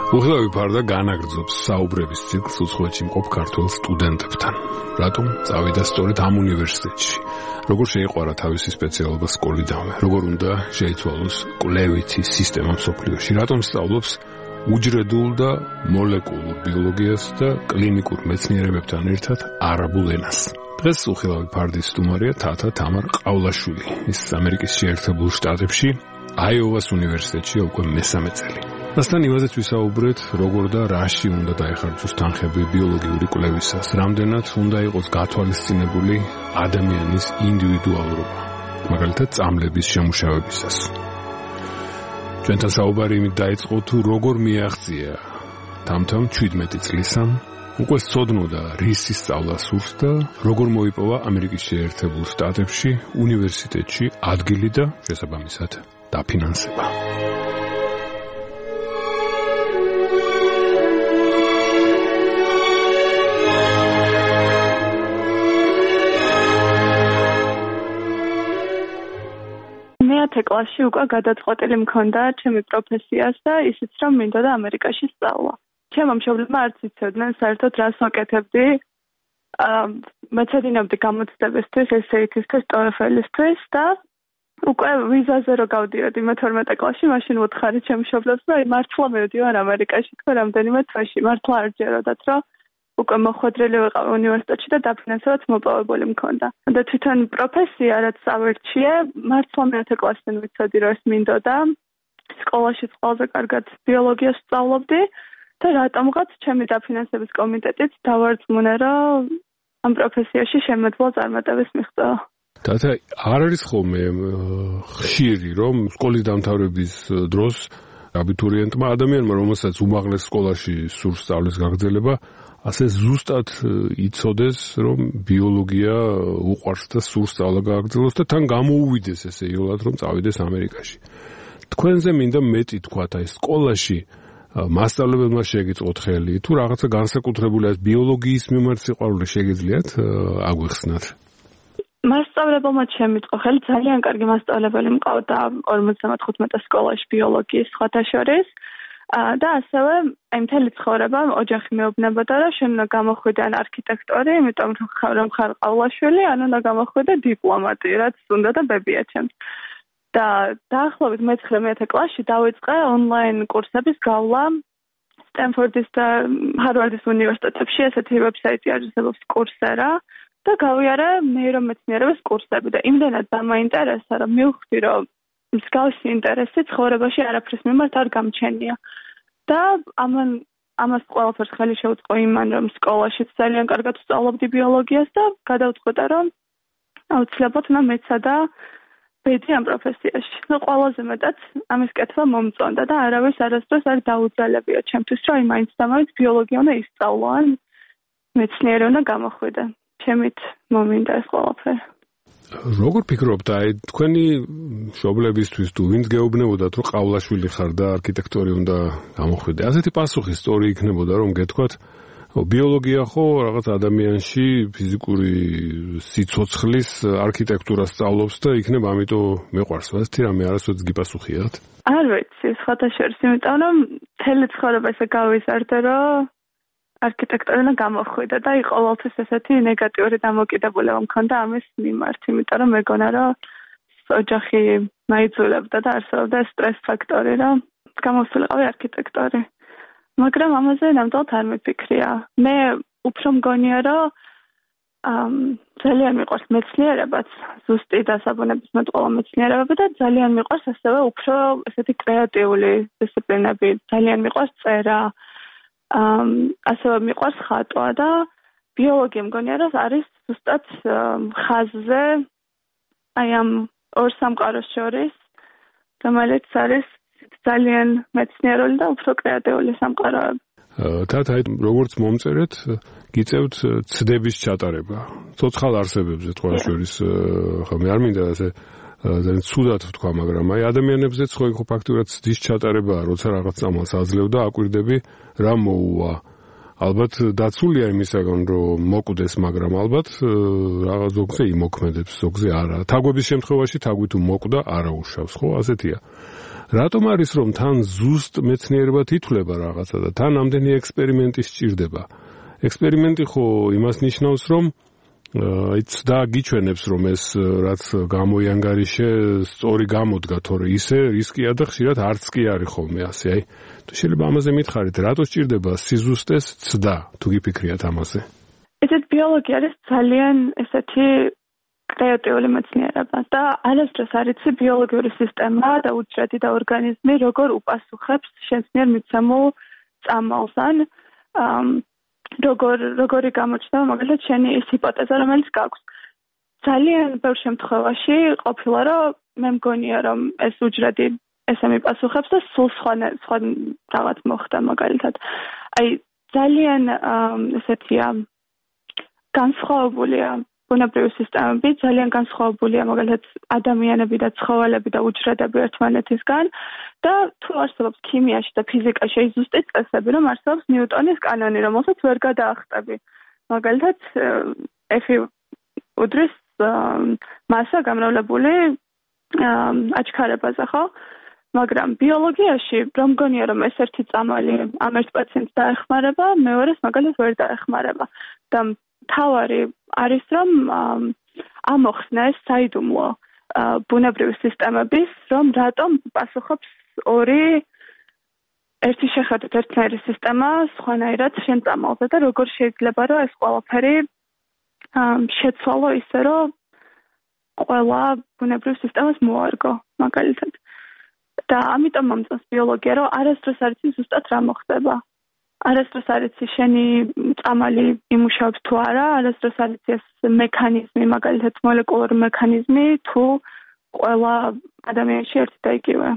უხლავი ფარდა განაგრძობს საუბრების ციკლს უცხოეთში მყოფ ქართველ სტუდენტებთან. რატომ წავიდა სწორედ ამ უნივერსიტეტში? როგორ შეიყვარა თავისი სპეციალობა სკოლიდანვე? როგორ უნდა შეიცვალოს კვლევითი სისტემა მსოფლიოში? რატომ სწავლობს უჯრედულ და მოლეკულურ ბიოლოგიას და კლინიკურ მეცნიერებებთან ერთად არაბულ ენას? დღეს უხლავი ფარდის სტუმარია თათა თამარ ყავლაშვილი. ის ამერიკის შეერთებულ შტატებში აიოვას უნივერსიტეტში უკვე მესამე წელი. მასთან იმაზეც ვისაუბრეთ, როგორ და რაში უნდა დაეხარჯოს თანხები ბიოლოგიური კვლევისას, რამდენად უნდა იყოს გათვალისწინებული ადამიანის ინდივიდუალურობა, მაგალითად წამლების შემუშავებისას. ჩვენთან საუბარი იმით დაიწყო, თუ როგორ მიაღწია თამთამ 17 წლისამ, უკვე სწოდნოდა რისი სწავლა სურს და როგორ მოიპოვა ამერიკის შეერთებულ შტატებში უნივერსიტეტში ადგილი და შესაბამისად დაფინანსება. კლასში უკვე გადაწყვეტილი მქონდა ჩემი პროფესიას და ისიც რომ მინდოდა ამერიკაში სწავლა. ჩემო მშობლებმა არც იცოდნენ საერთოდ რას ვაკეთებდი. მეცადინებდი გამოცდებისთვის, ესეითისთვის, TOEFL-ისთვის და უკვე ვიზაზე რო გავდიოდი მე-12 კლასში, მაშინ ვუთხარი ჩემ მშობლებს, რომ მართლა მივდივარ ამერიკაში, თქვა რამდენიმე თვეში, მართლა არ ჯეროდათ, რომ უკვე მოხვედრილი ვიყავ უნივერსიტეტში და დაფინანსებაც მოპოვებული მქონდა. და თვითონ პროფესია, რაც ავერჩიე, მართლა მე-10 კლასიდან ვიცოდი, რომ ეს მინდოდა. სკოლაში ყველაზე კარგად ბიოლოგიას სწავლობდი და რატომღაც ჩემი დაფინანსების კომიტეტიც დავარწმუნე, რომ ამ პროფესიაში შემეძლო წარმატების მიღწევა. თათა, არ არის ხოლმე ხშირი, რომ სკოლის დამთავრების დროს აბიტურიენტმა ადამიანმა, რომელსაც უმაღლეს სკოლაში სურს სწავლის გაგრძელება, ასე ზუსტად იცოდეს, რომ ბიოლოგია უყვარს და სურს სწავლა გააგრძელოს და თან გამოუვიდეს ესე იოლად, რომ წავიდეს ამერიკაში. თქვენზე მინდა მეტი თქვათ, აი სკოლაში მასწავლებელმა შეგიწყოთ ხელი, თუ რაღაცა განსაკუთრებული ეს ბიოლოგიის მიმართ სიყვარული შეგიძლიათ აგვიხსნათ? მასწავლებელმა შემიწყო ხელი, ძალიან კარგი მასწავლებელი მყავდა 45 სკოლაში ბიოლოგიის სხვათა შორის. და ასევე მთელი ცხოვრება ოჯახი მეუბნებოდა, რომ შენ უნდა გამოხვიდე ან არქიტექტორი, იმიტომ რომ ხარ ყავლაშვილი, ან უნდა გამოხვიდე დიპლომატი, რაც უნდა და ბებია ჩემს. და დაახლოებით მე-9 კლასში დავიწყე ონლაინ კურსების გავლა სტენფორდის და ჰარვარდის უნივერსიტეტებში, ესეთი ვებსაიტი არსებობს კურსერა და გავიარე ნეირომეცნიერების კურსები და იმდენად დამაინტერესა, რომ მივხვდი, რომ მსგავსი ინტერესი ცხოვრებაში არაფრის მიმართ არ გამჩენია. და ამას ყველაფერს ხელი შეუწყო იმან, რომ სკოლაშიც ძალიან კარგად ვსწავლობდი ბიოლოგიას და გადავწყვეტე, რომ აუცილებლად უნდა მეცადა ბედი ამ პროფესიაში. ყველაზე მეტად ამის კეთება მომწონდა და არავის არასდროს არ დაუძალებია ჩემთვის, რომ მაინც და მაინც ბიოლოგია უნდა ისწავლო ან მეცნიერი უნდა გამოხვიდე. ჩემით მომინდა ეს ყველაფერი. როგორ ფიქრობთ, აი თქვენი მშობლებისთვის თუ ვინც გეუბნებოდათ, რომ ყავლაშვილი ხარ და არქიტექტორი უნდა გამოხვიდე, ასეთი პასუხი სწორი იქნებოდა, რომ გეთქვათ, ბიოლოგია ხო რაღაც ადამიანში ფიზიკური სიცოცხლის არქიტექტურას სწავლობს და იქნებ ამიტომ მეყვარს. ასეთი რამე არასოდეს გიპასუხიათ? არ ვიცი, სხვათა შორის, იმიტომ რომ მთელი ცხოვრება ესე გავიზარდე, რომ არქიტექტორი უნდა გამოხვიდე და ყოველთვის ესეთი ნეგატიური დამოკიდებულება მქონდა ამის მიმართ, იმიტომ რომ მეგონა, რომ ოჯახი მაიძულებდა და არსებობდა სტრეს ფაქტორი, რომ გამოსულიყავი არქიტექტორი. მაგრამ ამაზე ნამდვილად არ მიფიქრია. მე უფრო მგონია, რომ ძალიან მიყვარს მეცნიერებაც, ზუსტი დასაბუნებისმეტყველო მეცნიერებები და ძალიან მიყვარს ასევე უფრო ესეთი კრეატიული დისციპლინები, ძალიან მიყვარს წერა. ასევე მიყვარს ხატვა და ბიოლოგია მგონია, რომ არის ზუსტად ხაზზე აი ამ ორ სამყაროს შორის, რომელიც არის ძალიან მეცნიერული და უფრო კრეატიული სამყაროები. თათა, როგორც მომწერეთ, გიწევთ ცდების ჩატარება. ცოცხალ არსებებზე თქვა შორის, ხო მე არ მინდა ასე ძალიან ცუდად ვთქვა, მაგრამ აი ადამიანებზეც ხო ფაქტურად ცდის ჩატარებაა, როცა რაღაც წამალს აძლევ და აკვირდები, რა მოუვა ალბათ დაცულია იმისაგან, რომ მოკვდეს, მაგრამ ალბათ რაღაც ზოგზე იმოქმედებს, ზოგზე არა. თაგვების შემთხვევაში თაგვი თუ მოკვდა, არა უშავს, ხო, ასეთია. რატომ არის რომ თან ზუსტ მეცნიერებად ითვლება რაღაცა და თან ამდენი ექსპერიმენტი სჭირდება? ექსპერიმენტი ხო იმას ნიშნავს, რომ ცდა გიჩვენებს, რომ ეს რაც გამოიანგარიშე სწორი გამოდგა, თორე ისე რისკია და ხშირად არც კი არის ხოლმე ასე, აი. თუ შეიძლება ამაზე მითხარით, რატო სჭირდება სიზუსტეს ცდა, თუ გიფიქრიათ ამაზე? ესეთ ბიოლოგია არის ძალიან ესეთი კრეატიული მეცნიერება და არასდროს არ იცი ბიოლოგიური სისტემა და უჯრედი და ორგანიზმი როგორ უპასუხებს შენს მიერ მიცემულ წამალს ან როგორი გამოჩნდა მაგალითად შენი ის ჰიპოთეზა, რომელიც გაქვს. ძალიან ბევრ შემთხვევაში ყოფილა, რომ მე მგონია, რომ ეს უჯრედი ესე მიპასუხებს და სულ სხვა რაღაც მოხდა მაგალითად. აი ძალიან ესეთია განსხვავებულია ბუნებრივი სისტემები, ძალიან განსხვავებულია მაგალითად ადამიანები და ცხოველები და უჯრედები ერთმანეთისგან და თუ არსებობს ქიმიაში და ფიზიკაში ის ზუსტი წესები, რომ არსებობს ნიუტონის კანონი, რომელსაც ვერ გადაახტები. მაგალითად, F უდრის მასა გამრავლებული აჩქარებაზე, ხო? მაგრამ ბიოლოგიაში რომ მგონია, რომ ეს ერთი წამალი ამ ერთ პაციენტს დაეხმარება, მეორეს მაგალითად ვერ დაეხმარება. და თავარი არის, რომ ამოხსნეს საიდუმლო ბუნებრივი სისტემების, რომ რატომ პასუხობს ერთი შეხედვით ერთნაირი სისტემა სხვანაირად შენ წამალზე და როგორ შეიძლება, რომ ეს ყველაფერი შეცვალო ისე, რომ ყველა ბუნებრივ სისტემას მოარგო, მაგალითად. და ამიტომ მომწონს ბიოლოგია, რომ არასდროს არ იცი ზუსტად რა მოხდება. არასდროს არ იცი შენი წამალი იმუშავებს თუ არა, არასდროს არ იცი ეს მექანიზმი, მაგალითად მოლეკულური მექანიზმი თუ ყველა ადამიანში ერთი და იგივე.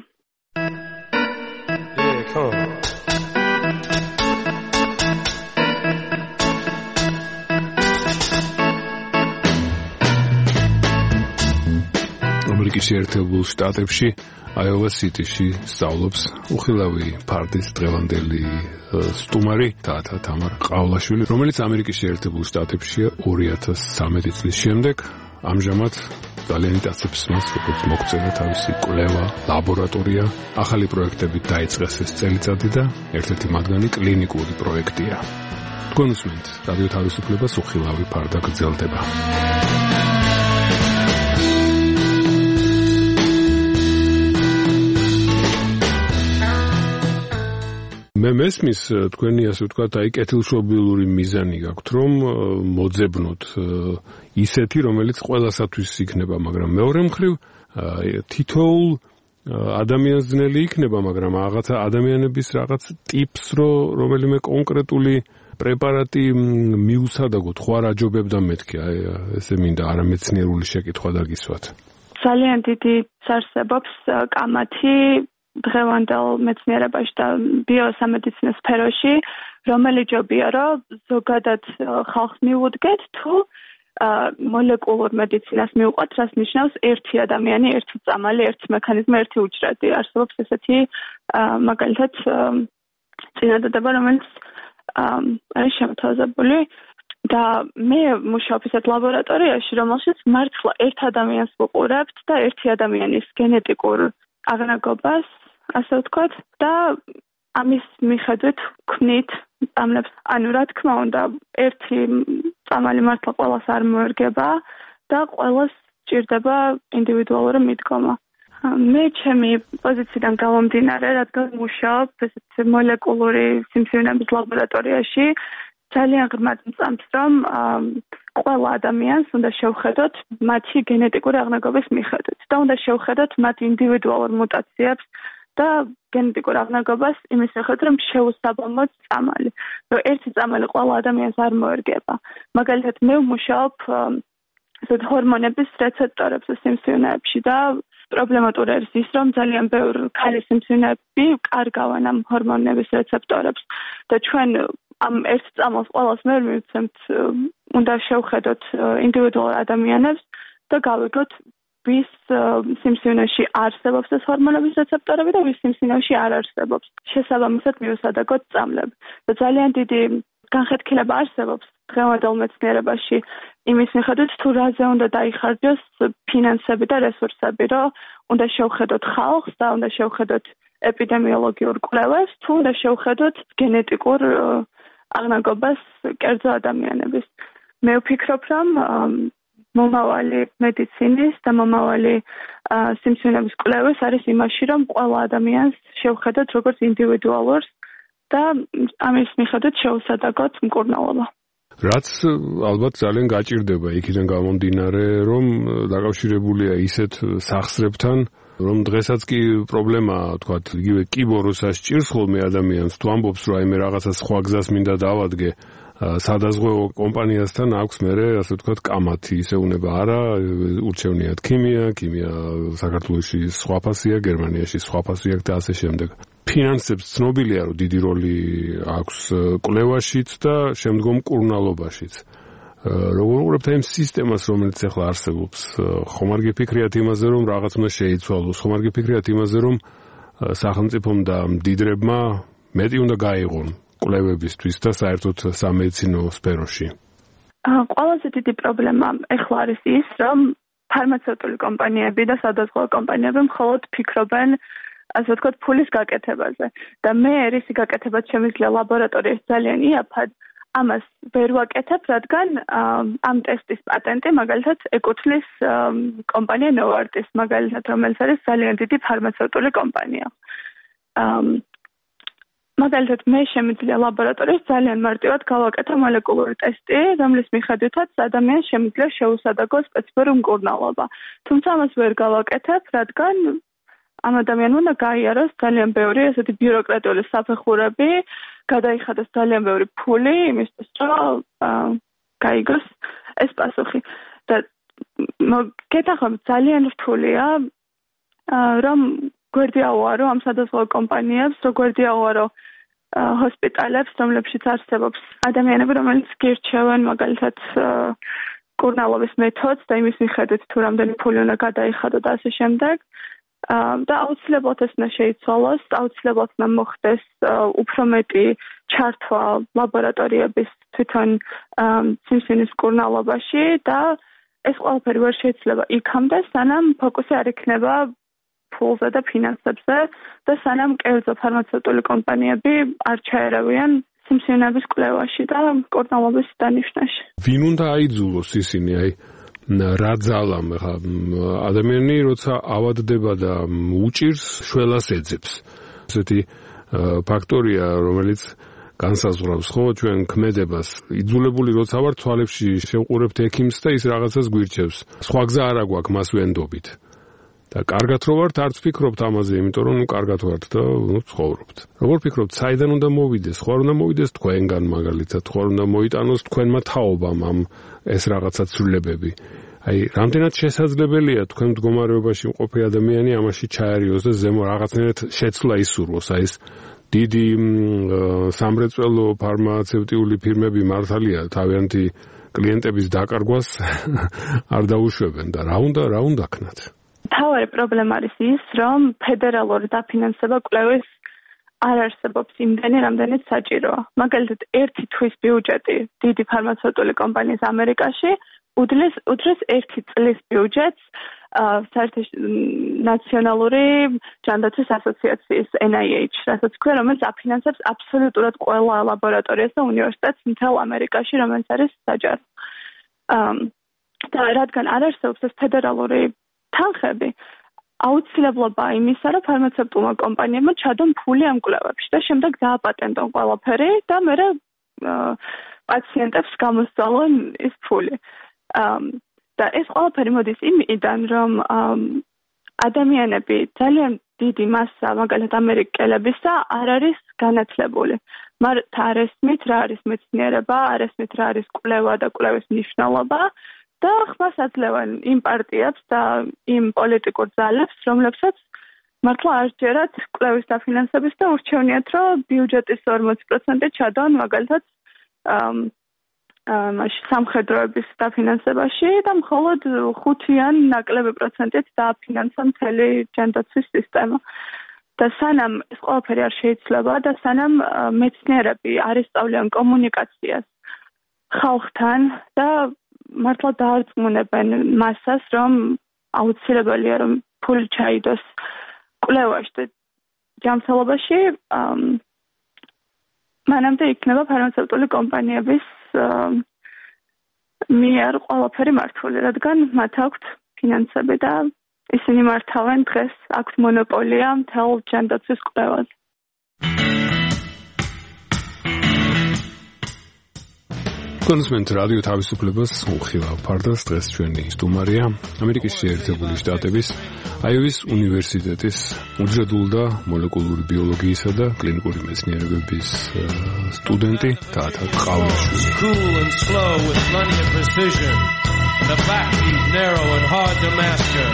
ამერიკის შეერთებულ შტატებში აიოვა სიტიში სწავლობს უხილავი ფარდის დღევანდელი სტუმარი თამარ ყავლაშვილი, რომელიც ამერიკის შეერთებულ შტატებშია 2013 წლის შემდეგ. ამჟამად ძალიან იტაცებს მას, როგორც მოგწევა თავისი კვლევა, ლაბორატორია, ახალი პროექტები დაიწყეს ეს წელიწადი და ერთ-ერთი მათგანი კლინიკური პროექტია. თქვენ უსმენთ რადიო თავისუფლებას, უხილავი ფარდა გრძელდება. მე მესმის თქვენი ასე ვთქვათ, აი კეთილშობილური მიზანი გაქვთ, რომ მოძებნოთ ისეთი, რომელიც ყველასათვის იქნება, მაგრამ მეორე მხრივ თითოეულ ადამიანს ძნელი იქნება, მაგრამ რაღაცა ადამიანების რაღაც ტიპს, რომელიმე კონკრეტული პრეპარატი მიუსადაგოთ, ხო არ აჯობებდა მეთქი, აი ესე მინდა არამეცნიერული შეკითხვა დაგისვათ. ძალიან დიდი არსებობს კამათი დღევანდელ მეცნიერებაში და ბიოსამედიცინო სფეროში, რომელი ჯობია, რომ ზოგადად ხალხს მიუდგეთ, თუ მოლეკულურ მედიცინას მივყვათ, რაც ნიშნავს ერთი ადამიანი, ერთი წამალი, ერთი მექანიზმი, ერთი უჯრედი. არსებობს ესეთი მაგალითად წინადადება, რომელიც არის შემოთავაზებული და მე მუშაობ ისეთ ლაბორატორიაში, რომელშიც მართლა ერთ ადამიანს ვუყურებთ და ერთი ადამიანის გენეტიკურ აღნაგობას, ასე ვთქვათ, და ამის მიხედვით ვქმნით წამლებს. ანუ რა თქმა უნდა, ერთი წამალი მართლა ყველას არ მოერგება და ყველას სჭირდება ინდივიდუალური მიდგომა. მე ჩემი პოზიციიდან გამომდინარე, რადგან მუშაობ ესეთ მოლეკულური სიმსივნეების ლაბორატორიაში, ძალიან ღრმად მწამს, რომ ყველა ადამიანს უნდა შევხედოთ მათი გენეტიკური აღნაგობის მიხედვით და უნდა შევხედოთ მათ ინდივიდუალურ მუტაციებს და გენეტიკურ აღნაგობას იმის მიხედვით, რომ შეუსაბამოთ წამალი. რომ ერთი წამალი ყველა ადამიანს არ მოერგება. მაგალითად, მე ვმუშაობ ესეთ ჰორმონების რეცეპტორებზე სიმსივნეებში და პრობლემატური არის ის, რომ ძალიან ბევრ ქალის სიმსივნეები კარგავენ ამ ჰორმონების რეცეპტორებს და ჩვენ ამ ერთ წამალს ყველას ვერ მივცემთ, უნდა შევხედოთ ინდივიდუალურ ადამიანებს და გავიგოთ, ვის სიმსივნეში არსებობს ეს ჰორმონების რეცეპტორები და ვის სიმსივნეში არ არსებობს. შესაბამისად მივსადაგოთ წამლები. და ძალიან დიდი განხეთქილება არსებობს დღევანდელ მეცნიერებაში იმის მიხედვით, თუ რაზე უნდა დაიხარჯოს ფინანსები და რესურსები, რომ უნდა შევხედოთ ხალხს და უნდა შევხედოთ ეპიდემიოლოგიურ კვლევებს, თუ უნდა შევხედოთ გენეტიკურ აღნაგობას კერძო ადამიანების. მე ვფიქრობ, რომ მომავალი მედიცინის და მომავალი სიმსივნების კვლევის არის იმაში, რომ ყველა ადამიანს შევხედოთ როგორც ინდივიდუალურს და ამის მიხედვით შევსადაგოთ მკურნალობა. რაც ალბათ ძალიან გაჭირდება იქიდან გამომდინარე, რომ დაკავშირებულია ისეთ სახსრებთან, რომ დღესაც კი პრობლემაა, თქვათ, იგივე კიბო როცა სჭირს ხოლმე ადამიანს, თუ ამბობს, რომ აი მე რაღაცა სხვა გზას მინდა დავადგე, სადაზღვევო კომპანიასთან აქვს მერე, ასე ვთქვათ, კამათი, ისე უნება არა, ურჩევნიათ ქიმია საქართველოში სხვა ფასია, გერმანიაში სხვა ფასია და ასე შემდეგ. ფინანსებს ცნობილია, რომ დიდი როლი აქვს კვლევაშიც და შემდგომ მკურნალობაშიც. როგორ უყურებთ იმ სისტემას, რომელიც ახლა არსებობს, ხომ არ გიფიქრიათ იმაზე, რომ რაღაც უნდა შეიცვალოს, ხომ არ გიფიქრიათ იმაზე, რომ სახელმწიფომ და მდიდრებმა მეტი უნდა გაიღონ კვლევებისთვის და საერთოდ სამედიცინო სფეროში? ყველაზე დიდი პრობლემა ახლა არის ის, რომ ფარმაცევტული კომპანიები და სადაზღვევო კომპანიები მხოლოდ ფიქრობენ ასე ვთქვათ, ფულის გაკეთებაზე. და მე რისი გაკეთებაც შემიძლია ლაბორატორიის ძალიან იაფად, ამას ვერ ვაკეთებ, რადგან ამ ტესტის პატენტი მაგალითად ეკუთვნის კომპანია Novartis, მაგალითად, რომელიც არის ძალიან დიდი ფარმაცევტული კომპანია. მაგალითად, მე შემიძლია ლაბორატორიის ძალიან მარტივად გავაკეთო მოლეკულური ტესტი, რომლის მიხედვითაც ადამიანს შემიძლია შეუსადაგოს სპეციფიური მკურნალობა. თუმცა ამას ვერ გავაკეთებ, რადგან ამ ადამიანმა უნდა გაიაროს ძალიან ბევრი ესეთი ბიუროკრატიული საფეხურები, გადაიხადოს ძალიან ბევრი ფული იმისთვის, რომ გაიგოს ეს პასუხი. და გეთახმებით ძალიან რთულია, რომ გვერდია უარო ამ სადაზღვევო კომპანიებს, რომ გვერდია უარო ჰოსპიტალებს, რომლებშიც არსებობს ადამიანები, რომელიც გირჩევენ მაგალითად მკურნალობის მეთოდს და იმის მიხედვით თუ რამდენი ფული უნდა გადაიხადო და ასე შემდეგ. და აუცილებლად ეს უნდა შეიცვალოს, აუცილებლად უნდა მოხდეს უფრო მეტი ჩართვა ლაბორატორიების თვითონ სიმსივნის მკურნალობაში და ეს ყველაფერი ვერ შეიძლება იქამდე, სანამ ფოკუსი არ იქნება ფულზე და ფინანსებზე და სანამ კერძო ფარმაცევტული კომპანიები არ ჩაერავიან სიმსივნების კვლევაში და მკურნალობის დანიშვნაში. ვინ უნდა აიძულოს ისინი, აი რა ძალამ ხა ადამიანი როცა ავადდება და უჭირს შველას ეძებს. ესეთი ფაქტორია, რომელიც განსაზღვრავს ხო ჩვენ ქმედებას. იძულებული როცა ვარ თვალებში შევყურებთ ექიმს და ის რაღაცას გვირჩევს. სხვა გზა არ აქვს მას ვენდობით. და კარგად რო ვართ, არც ფიქრობთ ამაზე, იმიტომ რომ კარგად ვართ და ცხოვრობთ. როგორ ფიქრობთ, საიდან უნდა მოვიდეს? ხო არ უნდა მოვიდეს თქვენგან მაგალითად, ხო არ უნდა მოიტანოს თქვენმა თაობამ ამ ეს რაღაცა ცვლილებები. აი, რამდენად შესაძლებელია თქვენ მდგომარეობაში მყოფი ადამიანი ამაში ჩაერიოს და ზემო რაღაცნაირად შეცვლა ისურვოს, აი ეს დიდი სამრეწველო ფარმაცევტიული ფირმები მართალია თავიანთი კლიენტების დაკარგვას არ დაუშვებენ და რა უნდა ქნათ? თავარი პრობლემა არის ის, რომ ფედერალური დაფინანსება კვლევის არ არსებობს იმდენი, რამდენიც საჭიროა. მაგალითად, ერთი თვის ბიუჯეტი დიდი ფარმაცევტული კომპანიის ამერიკაში უდრის ერთი წლის ბიუჯეტს ნაციონალური ჯანდაცვის ასოციაციის NIH, რასაც ქვია, რომელიც აფინანსებს აბსოლუტურად ყველა ლაბორატორიას და უნივერსიტეტს მთელ ამერიკაში, რომელიც არის საჯარო. და რადგან არ არსებობს ეს ფედერალური თანხები, აუცილებლობაა იმისა, რომ ფარმაცევტულმა კომპანიებმა ჩადონ ფული ამ კვლევებში და შემდეგ დააპატენტონ ყველაფერი და მერე პაციენტებს გამოსცალონ ეს ფული. და ეს ყველაფერი მოდის იმიდან, რომ ადამიანები ძალიან დიდი მასა, მაგალითად ამერიკელებისა, არ არის განათლებული. მათ არ ესმით რა არის მეცნიერება, არ ესმით რა არის კვლევა და კვლევის მნიშვნელობა. და ხმას აძლევენ იმ პარტიებს და იმ პოლიტიკურ ძალებს, რომლებსაც მართლა არ სჯერათ კვლევის დაფინანსების და ურჩევნიათ, რომ ბიუჯეტის 40% ჩადონ მაგალითად სამხედროების დაფინანსებაში და მხოლოდ 5 ან ნაკლები პროცენტით დააფინანსონ მთელი ჯანდაცვის სისტემა. და სანამ ეს ყველაფერი არ შეიძლება და სანამ მეცნიერები არ ისწავლიან კომუნიკაციას ხალხთან და მართლა დაარწმუნებენ მასას, რომ აუცილებელია რომ ფული ჩაიდოს კვლევაში და ჯანმრთელობაში, მანამდე იქნება ფარმაცევტული კომპანიების მიერ ყველაფერი მართული, რადგან მათ აქვთ ფინანსები და ისინი მართავენ დღეს, აქვთ მონოპოლია მთელ ჯანდაცვის კვლევაზე. კონსუმენტ რადიო თავისუფლებას უხილავ ფარდას დღეს ჩვენი სტუმარია ამერიკის შეერთებული შტატების აიოვის უნივერსიტეტის უჯრედულ და მოლეკულური ბიოლოგიისა და კლინიკური მეცნიერებების სტუდენტი თათა ყავლაშვილი. Cool and slow with plenty of precision. The backbeat narrow and hard to master.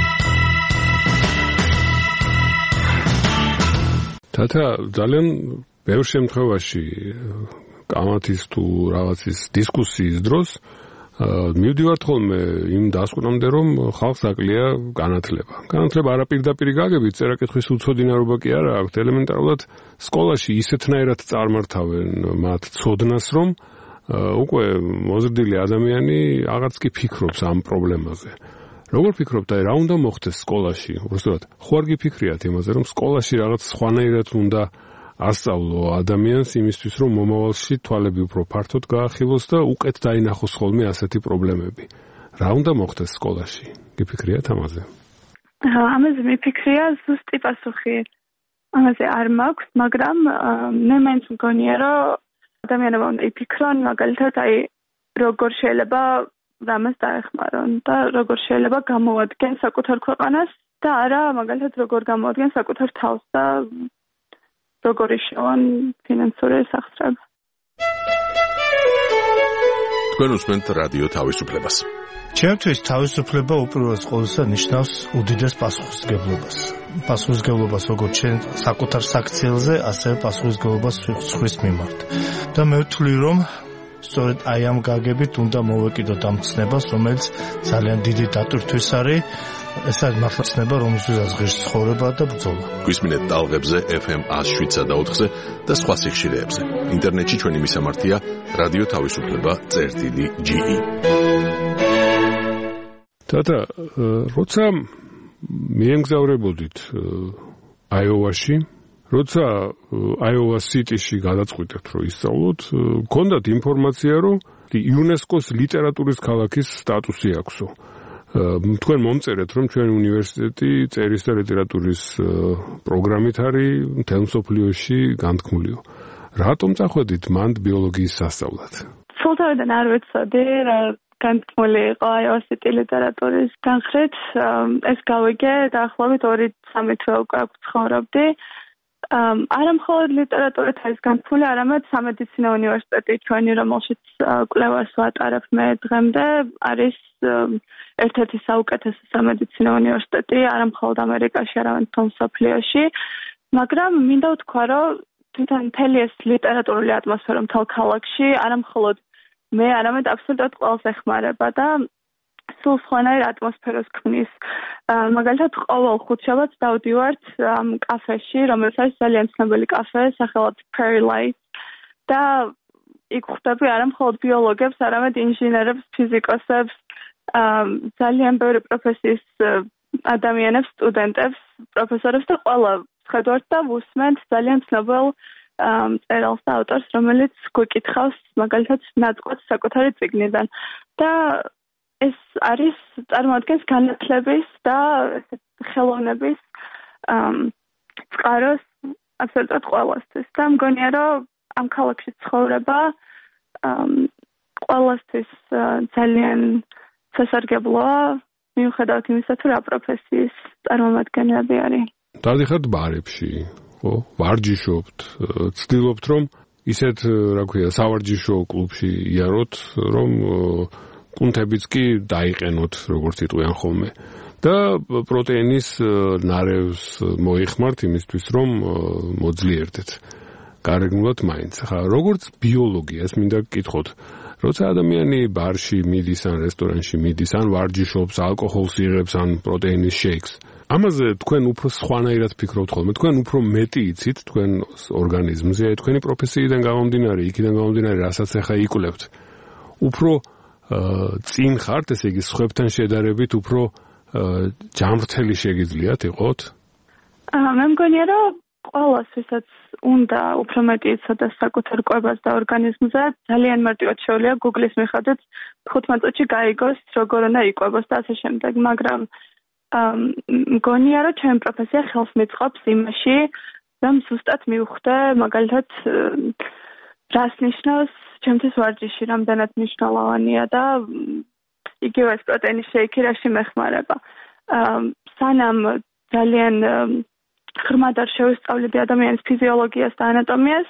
თათა ძალიან ბევრ შემთხვევაში კამათის თუ რაღაცის დისკუსიის დროს მივდივართ ხოლმე იმ დასკვნამდე, რომ ხალხს აკლია განათლება. განათლება არაპირდაპირ გაგებით, წერა-კითხვის უცოდინარობა კი არა აქვთ. ელემენტარულად სკოლაში ისეთნაირად წარმართავენ მათ ცოდნას, რომ უკვე მოზრდილი ადამიანი აღარც კი ფიქრობს ამ პრობლემაზე. როგორ ფიქრობთ, აი რა უნდა მოხდეს სკოლაში? უბრალოდ ხო არ გიფიქრიათ იმაზე, რომ სკოლაში რაღაც სხვანაირად უნდა ასწავლო ადამიანს იმისთვის, რომ მომავალში თვალები უფრო ფართოდ გაახილოს და უკეთ დაინახოს ხოლმე ასეთი პრობლემები. რა უნდა მოხდეს სკოლაში? გიფიქრიათ ამაზე? ამაზე მიფიქრია, ზუსტი პასუხი ამაზე არ მაქვს, მაგრამ მე მაინც მგონია, რომ ადამიანებმა უნდა იფიქრონ, მაგალითად, აი როგორ შეიძლება რამეს დაეხმარონ და როგორ შეიძლება გამოადგენ საკუთარ ქვეყანას და არა მაგალითად როგორ გამოადგენ საკუთარ თავს და როგორ იშოვან ფინანსური სახსრება. თქვენ უსმენთ რადიო თავისუფლებას. ჩემთვის თავისუფლება უპირველეს ყოვლისა ნიშნავს უდიდეს პასუხისმგებლობას. პასუხისმგებლობას როგორც ჩვენ საკუთარ საქციელზე, ასევე პასუხისმგებლობას სხვის მიმართ. და მე ვთვლი, რომ სწორედ აი ამ გაგებით უნდა მოვეკიდოთ ამ ცნებას, რომელიც ძალიან დიდი დატვირთვის არის. ეს არის მართლა ცნება, რომელსაც ღირს ცხოვრება და ბრძოლა. გვისმინეთ ტალღებზე FM 107.4-ზე და სხვა სიხშირეებზე. ინტერნეტში ჩვენი მისამართია რადიო თავისუფლება.ge. თათა, როცა მიემგზავრებოდით აიოვაში, როცა აიოვას სიტიში გადაწყვიტეთ, რომ ისწავლოთ, გქონდათ ინფორმაცია, რომ იუნესკოს ლიტერატურის ქალაქის სტატუსი აქვსო. თქვენ მომწერეთ, რომ ჩვენი უნივერსიტეტი წერის და ლიტერატურის პროგრამით არის მთელ მსოფლიოში განთქმულიო. რატომ წახვედით მანდ ბიოლოგიის სასწავლად? სულთავიდან არ ვიცოდი, რა განთქმული იყო აიოვას ლიტერატურის განხრით. ეს გავიგე დაახლოებით 2-3 თვე უკვე აქ ცხოვრობდი. არა მხოლოდ ლიტერატურით არის განთქმული, არამედ სამედიცინო უნივერსიტეტი ჩვენი, რომელშიც კვლევას ვატარებ მე დღემდე, არის ერთ-ერთი საუკეთესო სამედიცინო უნივერსიტეტი, არა მხოლოდ ამერიკაში, არამედ მთელ მსოფლიოში. მაგრამ მინდა ვთქვა, რომ თვითონ მთელი ეს ლიტერატურული ატმოსფერო მთელ ქალაქში, არა მხოლოდ მე, არამედ აბსოლუტურად ყველას ეხმარება და სულ სხვანაირ ატმოსფეროს ქმნის. მაგალითად, ყოველ ხუთშაბათს დავდივართ კაფეში, რომელიც არის ძალიან ცნობილი კაფე, სახელად Prairie Light. და იქ ხვდები არა მხოლოდ ბიოლოგებს, არამედ ინჟინერებს, ფიზიკოსებს, ძალიან ბევრი პროფესიის ადამიანებს, სტუდენტებს, პროფესორებს და ყველა ვხედავთ და ვუსმენთ ძალიან ცნობილ მწერალს და ავტორს, რომელიც გვიკითხავს მაგალითად ნაწყვეტს საკუთარი წიგნიდან. და ეს არის წარმოადგენს განათლების და ხელოვნების წყაროს აბსოლუტურად ყველასთვის. და მგონია, რომ ამ ქალაქში ცხოვრება ყველასთვის ძალიან სასარგებლოა, მიუხედავად იმისა, თუ რა პროფესიის წარმომადგენლები არის. დავდიხართ ბარებში, ხო? ვარჯიშობთ, ცდილობთ, რომ ისეთ, რა ქვია, სავარჯიშო კლუბში იაროთ, რომ კუნთებიც კი დაიყენოთ, როგორც იტყვიან ხოლმე. და პროტეინის ნარევს მოიხმართ იმისთვის, რომ მოძლიერდეთ. გარეგნულად მაინც. ხა, როგორც ბიოლოგიას მინდა გკითხოთ, როცა ადამიანი ბარში მიდის ან რესტორანში მიდის, ან ვარჯიშობს, ალკოჰოლს იღებს, ან პროტეინის შეიქს, ამაზე თქვენ უფრო სხვანაირად ფიქრობთ ხოლმე. თქვენ უფრო მეტი იცით თქვენ ორგანიზმზე, თქვენი პროფესიიდან გამომდინარე, იქიდან გამომდინარე, რასაც ახლა იკვლევთ. უფრო წინ ხართ, ესე იგი, სხვებთან შედარებით უფრო ჯანმრთელი შეგიძლიათ იყოთ? მე მგონია, რომ ყველას, ვისაც უნდა უფრო მეტი იცოდეს საკუთარ კვებას და ორგანიზმზე, ძალიან მარტივად შეუძლია Google-ის მიხედვით 15 წუთში გაიგოს, როგორ უნდა იკვებოს და ასე შემდეგ, მაგრამ მგონია, რომ ჩემი პროფესია ხელს მიწყობს იმაში, რომ ზუსტად მივხვდე, მაგალითად, რას ნიშნავს ჩემთვის ვარჯიში, რამდენად მნიშვნელოვანია და იგივე ეს პროტეინის შეიქი რაში მეხმარება. სანამ ძალიან ღრმად არ შევისწავლები ადამიანის ფიზიოლოგიას და ანატომიას,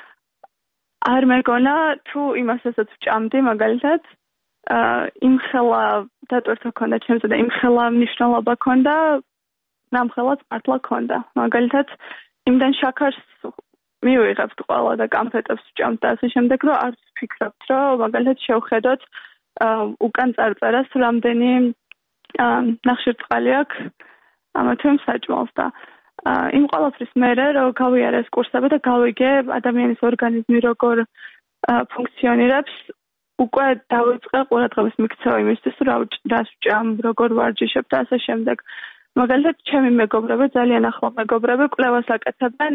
არ მეგონა თუ იმასაც ვჭამდი, მაგალითად, იმ ხელა დატვირთვა ქონდა ჩემზე და იმ ხელა მნიშვნელობა ქონდა, რამ ხელაც მართლა ქონდა. მაგალითად, იმდენ შაქარს მივიღებთ ყველა და კამფეტებს ვჭამთ და ასე შემდეგ, რომ არც ვფიქრობთ, რომ მაგალითად შევხედოთ უკან წარწერას რამდენი ნახშირწყალი აქვს ამა თუ იმ საჭმელს და იმ ყველაფრის მერე რომ გავიარე ეს კურსები და გავიგე ადამიანის ორგანიზმი როგორ ფუნქციონირებს, უკვე დავიწყე ყურადღების მიქცევა იმისთვის, რას ვჭამ, როგორ ვარჯიშებ და ასე შემდეგ. მაგალითად, ჩემი მეგობრები, ძალიან ახლო მეგობრები კვლევას აკეთებენ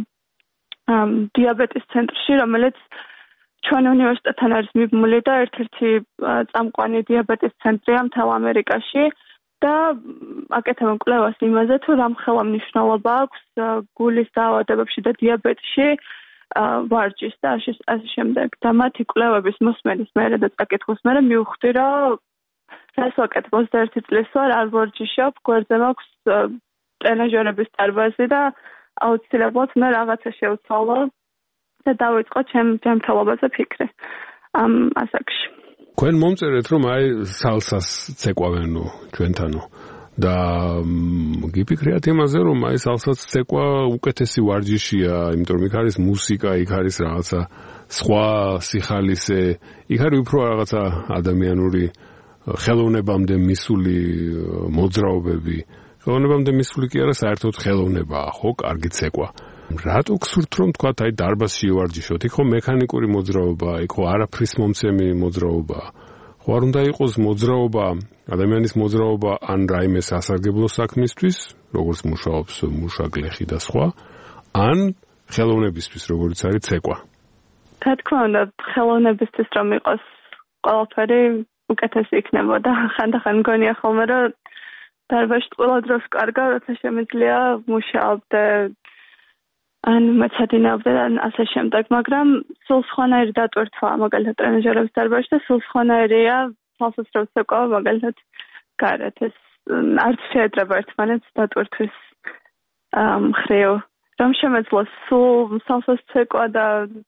დიაბეტის ცენტრში, რომელიც ჩვენ უნივერსიტეტთან არის მიბმული და ერთ-ერთი წამყვანი დიაბეტის ცენტრია მთელ ამერიკაში და აკეთებენ კვლევას იმაზე, თუ რამ ხელა მნიშვნელობა აქვს გულის დაავადებებში და დიაბეტში ვარჯიშს და ასე შემდეგ. და მათი კვლევების მოსმენის მერე და წაკითხვის მერე მივხვდი, რომ რას ვაკეთებ 21 წლის ვარ, არ ვარჯიშობ, გვერდზე მაქვს ტრენაჟერების დარბაზი და აუცილებლად უნდა რაღაცა შევცვალო და დავიწყო ჩემთელობაზე ფიქრი ამ ასაკში. თქვენ მომწერეთ, რომ აი სალსას ცეკვავენო ჩვენთანო და გიფიქრიათ იმაზე, რომ აი სალსას ცეკვა უკეთესი ვარჯიშია, იმიტომ რომ იქ არის მუსიკა, იქ არის რაღაცა სხვა სიხალისე, იქ არის უფრო რაღაცა ადამიანური ხელოვნებამდე მისული მოძრაობები. ხელოვნებამდე მისული კი არა, საერთოდ ხელოვნებაა, ხო, კარგი ცეკვა. რატო გსურთ რომ თქვათ აი დარბაზში ვარჯიშოთ? იქ ხო მექანიკური მოძრაობაა, იქ ხო არაფრის მომცემი მოძრაობაა. ხო არ უნდა იყოს მოძრაობა, ადამიანის მოძრაობა ან რაიმე სასარგებლო საქმისთვის, როგორც მუშაობს მუშაკლეხი და სხვა, ან ხელოვნებისთვის, როგორც არის ცეკვა. რა თქმა უნდა, ხელოვნებისთვის რომ იყოს ყველაფერი უკეთესი იქნებოდა. ხანდახან მგონია ხოლმე, რომ დარბაზში ყველა დროს კარგა, როცა შემიძლია მუშაობდე ან მეცადინეობდე და ასე შემდეგ, მაგრამ სულ სხვანაირი დატვირთვა, მაგალითად ტრენაჟერების დარბაზში და სულ სხვანაირია სალსას რო ვცეკვავ, მაგალითად გარეთ. ეს არც შეეძრება ერთმანეთს დატვირთვის მხრივ. რომ შემეძლოს სულ სალსას ცეკვა და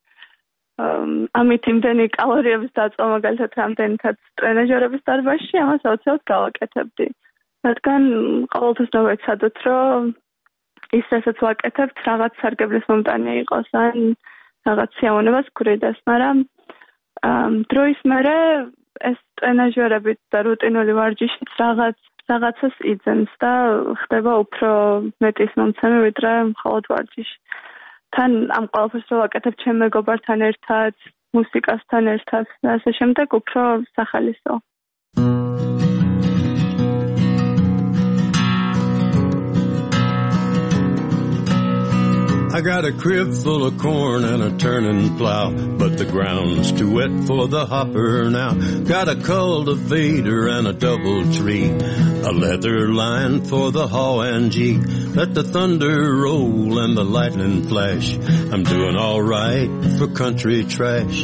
ამით იმდენი კალორიების დაწვა, მაგალითად რამდენითაც ტრენაჟერების დარბაზში, ამას აუცილებლად გავაკეთებდი. რადგან ყოველთვის დავეცადოთ, რომ ის რასაც ვაკეთებთ, რაღაც სარგებლის მომტანი იყოს, ან რაღაც სიამოვნებას გვრიდეს, მაგრამ დროის მერე ეს ტრენაჟერებით და რუტინული ვარჯიშით რაღაცას იძენს და ხდება უფრო მეტის მომცემი, ვიდრე მხოლოდ ვარჯიში. თან ამ ყველაფერს რო ვაკეთებ ჩემ მეგობართან ერთად, მუსიკასთან ერთად და ასე შემდეგ უფრო სახალისო. I got a crib full of corn and a turning plow, but the ground's too wet for the hopper now. Got a cultivator and a double tree, a leather line for the hoe and gee. Let the thunder roll and the lightning flash. I'm doing all right for country trash.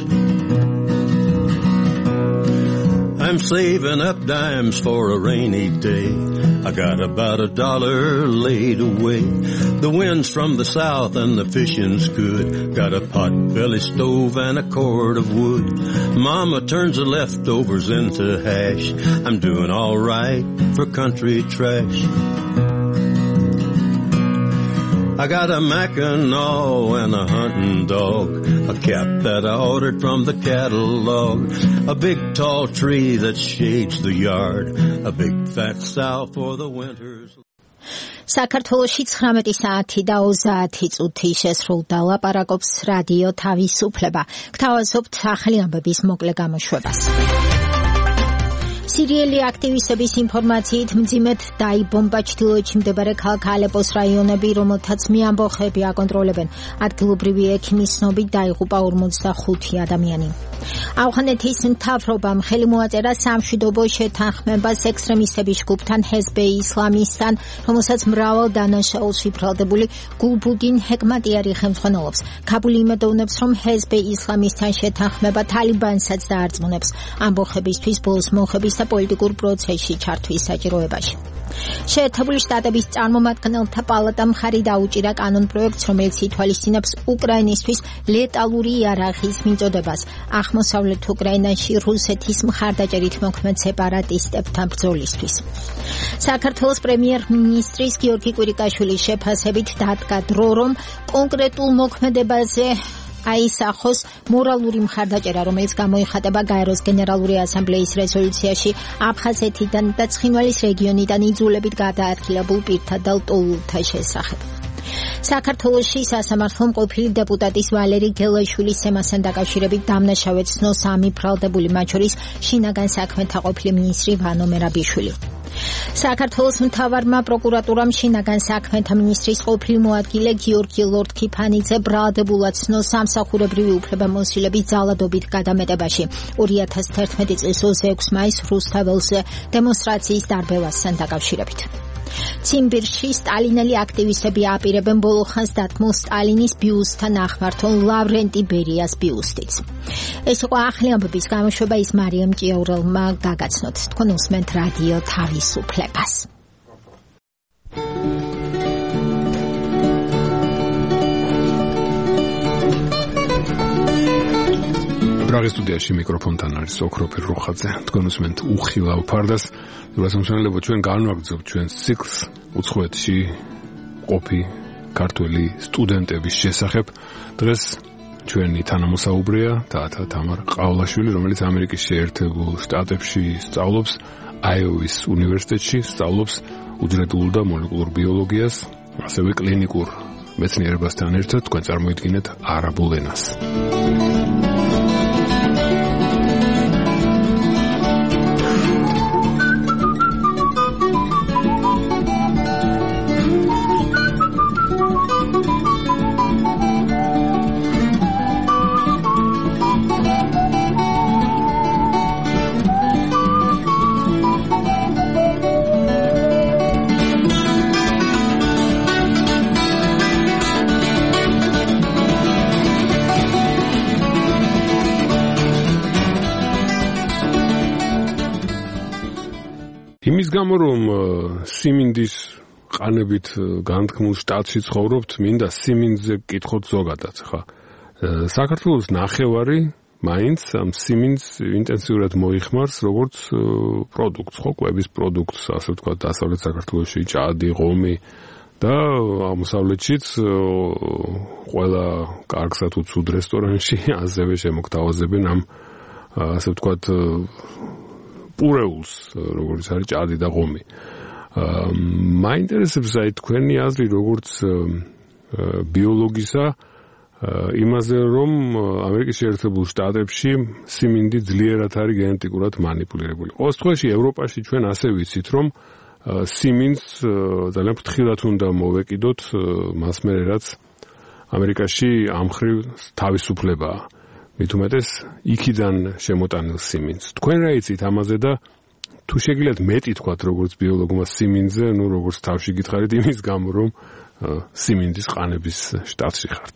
I'm saving up dimes for a rainy day. I got about $1 laid away. The wind's from the south and the fishing's good. Got a pot-belly stove and a cord of wood. Mama turns the leftovers into hash. I'm doing all right for country trash. I got a Mackinaw and a hunting dog, a cap that I ordered from the catalog, a big tall tree that shades the yard, a big fat sow for the winters. საქართველოში 19 საათი და 30 წუთი შესრულდა ლაპარაკობს რადიო თავისუფლება. გთავაზობთ ახალი ამბების მოკლე გამოშვებას. სირიელი აქტივისტების ინფორმაციით მძიმედ დაიბომბა ჩრდილოეთში მდებარე ქალაქ ალეპოს რაიონები, რომელთაც მეამბოხები აკონტროლებენ. ადგილობრივი ექიმის ცნობით დაიღუპა 45 ადამიანი. ავღანეთის მთავრობამ ხელი მოაწერა სამშვიდობო შეთანხმებას ექსტრემისტების ჯგუფთან ჰეზბ-ე ისლამისთან, რომელსაც მრავალ დანაშაულში ბრალდებული გულბუდინ ჰეკმატიარი ხელმძღვანელობს. ქაბული იმედოვნებს, რომ ჰეზბ-ე ისლამისთან შეთანხმება თალიბანსაც დაარწმუნებს ამბოხებისთვის ბოლოს მოხების და პოლიტიკურ პროცესში ჩართვის საჭიროებაში. შეერთებული შტატების წარმომადგენელთა პალატამ ხარი დაუჭირა კანონპროექტს, რომელიც ითვალისწინებს უკრაინისთვის ლეტალური იარაღის მიწოდებას აღმოსავლეთ უკრაინაში რუსეთის მხარდაჭერით მოქმედ სეპარატისტებთან ბრძოლისთვის. საქართველოს პრემიერ-მინისტრის გიორგი კვირიკაშვილის შეფასებით დადგა დრო, რომ კონკრეტულ მოქმედებაზე აისახოს მორალური მხარდაჭერა, რომელიც გამოიხატება გაეროს გენერალური ასამბლეის რეზოლუციაში აფხაზეთიდან და ცხინვალის რეგიონიდან იძულებით გადაადგილებულ პირთა და ლტოლვილთა შესახებ. საქართველოში სასამართლომ ყოფილი დეპუტატის ვალერი გელაშვილის თემასთან დაკავშირებით დამნაშავედ ცნოს სამი ბრალდებული, მათ შორის შინაგან საქმეთა ყოფილი მინისტრი ვანო მერაბიშვილი. საქართველოს მთავარმა პროკურატურამ შინაგან საქმეთა მინისტრის ყოფილი მოადგილე გიორგი ლორდ-ქიფანიძე ბრალდებულად ცნოს სამსახურებრივი უფლებამოსილების ძალადობით გადამეტებაში 2011 წლის 26 მაისს რუსთაველზე დემონსტრაციის დარბევასთან დაკავშირებით. ციმბირში სტალინელი აქტივისტები აპირებენ ბოლოხანს დათმულ სტალინის ბიუსტთან ახმართონ ლავრენტი ბერიას ბიუსტიც. ეს იყო ახალი ამბების გამოშვება, ის მარიამ ჭიაურელმა გაგაცნოთ. თქვენ უსმენთ რადიო თავისუფლებას. პრაღის სტუდიაში მიკროფონთან არის ოქროფერ რუხაძე. თქვენ უსმენთ უხილავ ფარდას. რასამშრომლებო ჩვენ განვაგრძობთ ჩვენს ციკლს უცხოეთში ყოფი ქართველი სტუდენტების შესახებ. დღეს ჩვენი თანამოსაუბრეა თათა თამარ ყავლაშვილი, რომელიც ამერიკის შეერთებულ შტატებში სწავლობს, აიოვის უნივერსიტეტში სწავლობს უჯრედულ და მოლეკულურ ბიოლოგიას, ასევე კლინიკურ მეცნიერებასთან ერთად. თქვენ წარმოიდგინეთ არაბულ ენას. იმის გამო, რომ სიმინდის ყანებით განთქმულ შტატში ცხოვრობთ, მინდა სიმინდზე გკითხოთ ზოგადად, ხა. საქართველოს ნახევარი მაინც ამ სიმინდს ინტენსიურად მოიხმარს როგორც პროდუქტს, ხო, კვების პროდუქტს, ასე ვთქვათ, დასავლეთ საქართველოში ჭადი, ღომი და აღმოსავლეთშიც ყველა კარგსა თუ ცუდ რესტორანში ასევე შემოგთავაზებენ ამ ასე ვთქვათ პურეულს, როგორც არის ჭადი და ღომი. მაინტერესებს აი თქვენი აზრი როგორც ბიოლოგისა იმაზე, რომ ამერიკის შეერთებულ შტატებში სიმინდიძლიერად არის გენეტიკურად манипуლირებული. ყოველ შემთხვევაში ევროპაში ჩვენ ასე ვიცით, რომ სიმინდს ძალიან ფრთხილად უნდა მოვეკიდოთ მას მერე რაც ამერიკაში ამხრივ თავისუფლებაა. მით უმეტეს იქიდან შემოტანილ სიმინდს. თქვენ რა იცით ამაზე და თუ შეგიძლიათ მეტი თქვათ როგორც ბიოლოგმა სიმინდზე, ну როგორც თავში გითხარით იმის გამო რომ სიმინდის ყანების შტატში ხართ.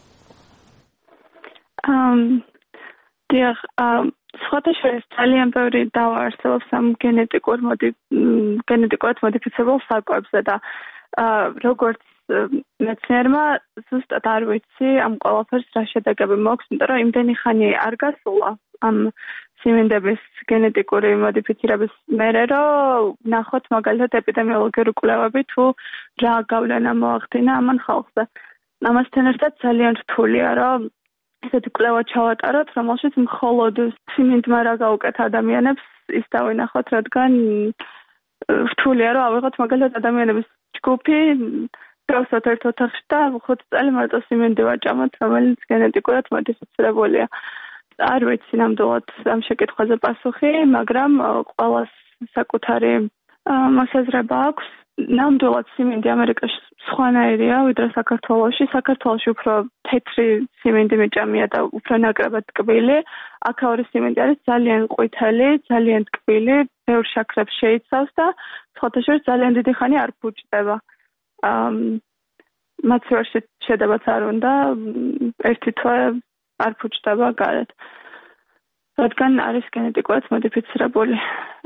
დიახ, სხვადასხვა ძალიან ბევრი დავა არსებობს ამ გენეტიკურად მოდიფიცირებულ საკვებზე და როგორც მეცნიერმა ზუსტად არ ვიცი ამ ყველაფერს რა შედეგები მაქვს, იმიტომ რომ იმდენი ხანი არ გასულა ამ სიმინდების გენეტიკური მოდიფიცირების მერე, რომ ნახოთ მაგალითად ეპიდემიოლოგიური კვლევები თუ რა გავლენა მოახდინა ამან ხალხზე. ამასთან ერთად ძალიან რთულია, რომ ესეთი კვლევა ჩავატაროთ, რომელშიც მხოლოდ სიმინდმა რა გაუკეთა ადამიანებს ის დავინახოთ, რადგან რთულია, რომ ავიღოთ მაგალითად ადამიანების ჯგუფი გავსვათ ერთ ოთახში და 5 წელი მარტო სიმინდი ვაჭამოთ, რომელიც გენეტიკურად მოდიფიცირებულია. არ ვიცი ნამდვილად ამ შეკითხვაზე პასუხი, მაგრამ ყველას საკუთარი მოსაზრება აქვს. ნამდვილად სიმინდი ამერიკაში სხვანაირია ვიდრე საქართველოში. საქართველოში უფრო თეთრი სიმინდი მიჭამია და უფრო ნაკლებად ტკბილი. აქაური სიმინდი არის ძალიან ყვითელი, ძალიან ტკბილი, ბევრ შაქრებს შეიცავს და სხვათა შორის ძალიან დიდი ხანი არ ფუჭდება. მათ შედებაც არ უნდა, ერთი თვე არ ფუჭდება გარეთ. რადგან არის გენეტიკურად მოდიფიცირებული.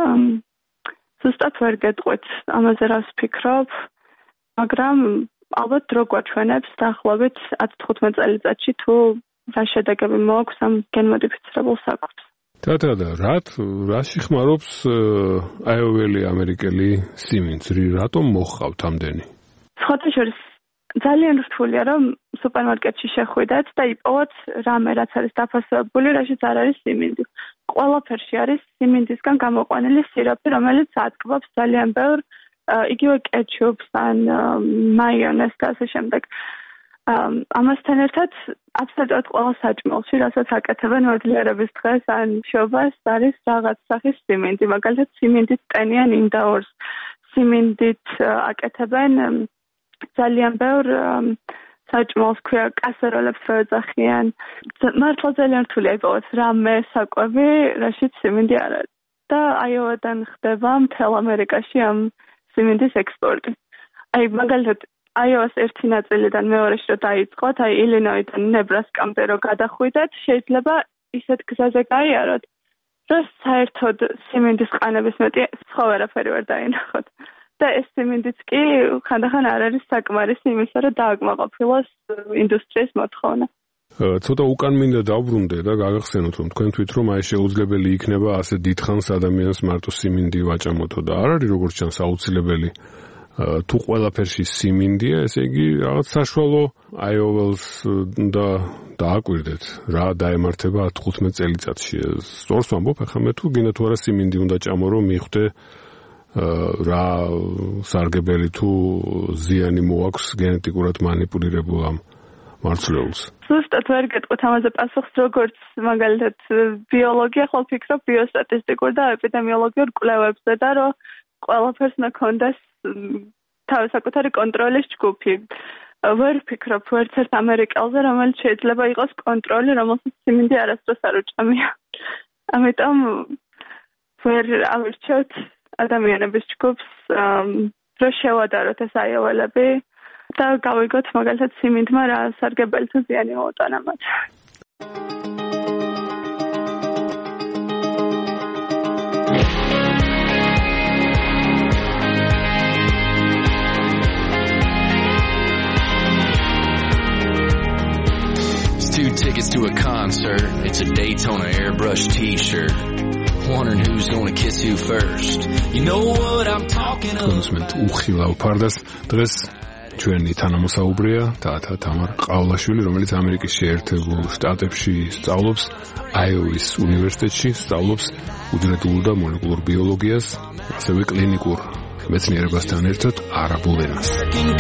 ზუსტად ვერ გეტყვით ამაზე რას ვფიქრობ, მაგრამ ალბათ დრო გვაჩვენებს დაახლოებით 10-15 წელიწადში თუ რა შედეგები მოაქვს ამ გენმოდიფიცირებულ საკვებს. და რაში ხმარობს აიოველი ამერიკელი სიმინდს, რატომ მოხავთ ამდენი? სხვათა შორის ძალიან რთულია რომ სუპერმარკეტში შეხვიდეთ და იპოვოთ რამე რაც არის დაფასებული, რაშიც არ არის სიმინდი. ყველაფერში არის სიმინდისგან გამოყვანილი სიროპი, რომელიც ატკბობს ძალიან ბევრ იგივე კეჩუპს ან მაიონეზს და ასე შემდეგ. ამასთან ერთად აბსოლუტურად ყველა საჭმელში, რასაც აკეთებენ მოძლიერების დღეს ან მშობას, არის რაღაც სახის სიმინდი. მაგალითად, სიმინდით ტენიან ინდაურს, სიმინდით აკეთებენ ძალიან ბევრ საჭმელს, ქვია კასეროლებს რო ეძახიან. მართლა ძალიან რთულია იპოვოთ რამე საკვები, რაშიც სიმინდი არ არის. და აიოვადან ხდება მთელ ამერიკაში ამ სიმინდის ექსპორტი. მაგალითად, აიოვას ერთი ნაწილიდან მეორეში რო დაიწყოთ, ილინოიდან ნებრასკამდე რო გადახვიდეთ, შეიძლება ისეთ გზაზე გაიაროთ, რომ საერთოდ სიმინდის ყანების მეტი სხვა ვერაფერი ვერ დაინახოთ. და ეს სიმინდიც კი ხანდახან არ არის საკმარისი იმისა, რომ დააკმაყოფილოს ინდუსტრიის მოთხოვნა. ცოტა უკან მინდა დავბრუნდე და გაგახსენოთ, რომ თქვენ თვით რომ აი შეუძლებელი იქნება ასე დიდხანს ადამიანს მარტო სიმინდი ვაჭამოთო და არ არის როგორც ჩანს აუცილებელი თუ ყველაფერში სიმინდია, ესე იგი რაღაც საშუალო აიოველს და დააკვირდეთ რა დაემართება 15 წელიწადში. სწორს ვამბობ, ახლა მე თუ გინდა თუ არა სიმინდი უნდა ჭამო რომ მიხვდე რა სარგებელი თუ ზიანი მოაქვს გენეტიკურად მანიპულირებულ ამ მარცვლეულს. ზუსტად ვერ გეტყვით ამაზე პასუხს, როგორც მაგალითად ბიოლოგია, ხოლმე ვფიქრობ ბიოსტატისტიკურ და ეპიდემიოლოგიურ კვლევებზე და რომ ყველაფერს მქონდეს თავის საკუთარი კონტროლის ჯგუფი. ვერ ვფიქრობ ვერცერთ ამერიკელზე, რომელიც შეიძლება იყოს კონტროლი, რომელსაც სიმინდი არასდროს არ უჭამია. ამიტომ ვერ ავირჩევთ ადამიანების ჯგუფს, რომ შევადაროთ ეს აიოველები და გავიგოთ მაგალითად სიმინდმა რა სარგებელი თუ ზიანი მოუტანა მათ. It's 2 tickets to a concert. It's a Daytona airbrush t-shirt. Wondering who's gonna kiss who first. You know what I'm talking about. უხილავ ფარდას დღეს ჩვენი თანამოსაუბრეა თათა თამარ ყავლაშვილი, რომელიც ამერიკის შეერთებულ შტატებში სწავლობს, აიოვის უნივერსიტეტში სწავლობს უჯრედულ და მოლეკულურ ბიოლოგიას, ასევე კლინიკურ მეცნიერებასთან ერთად არაბულ ენას.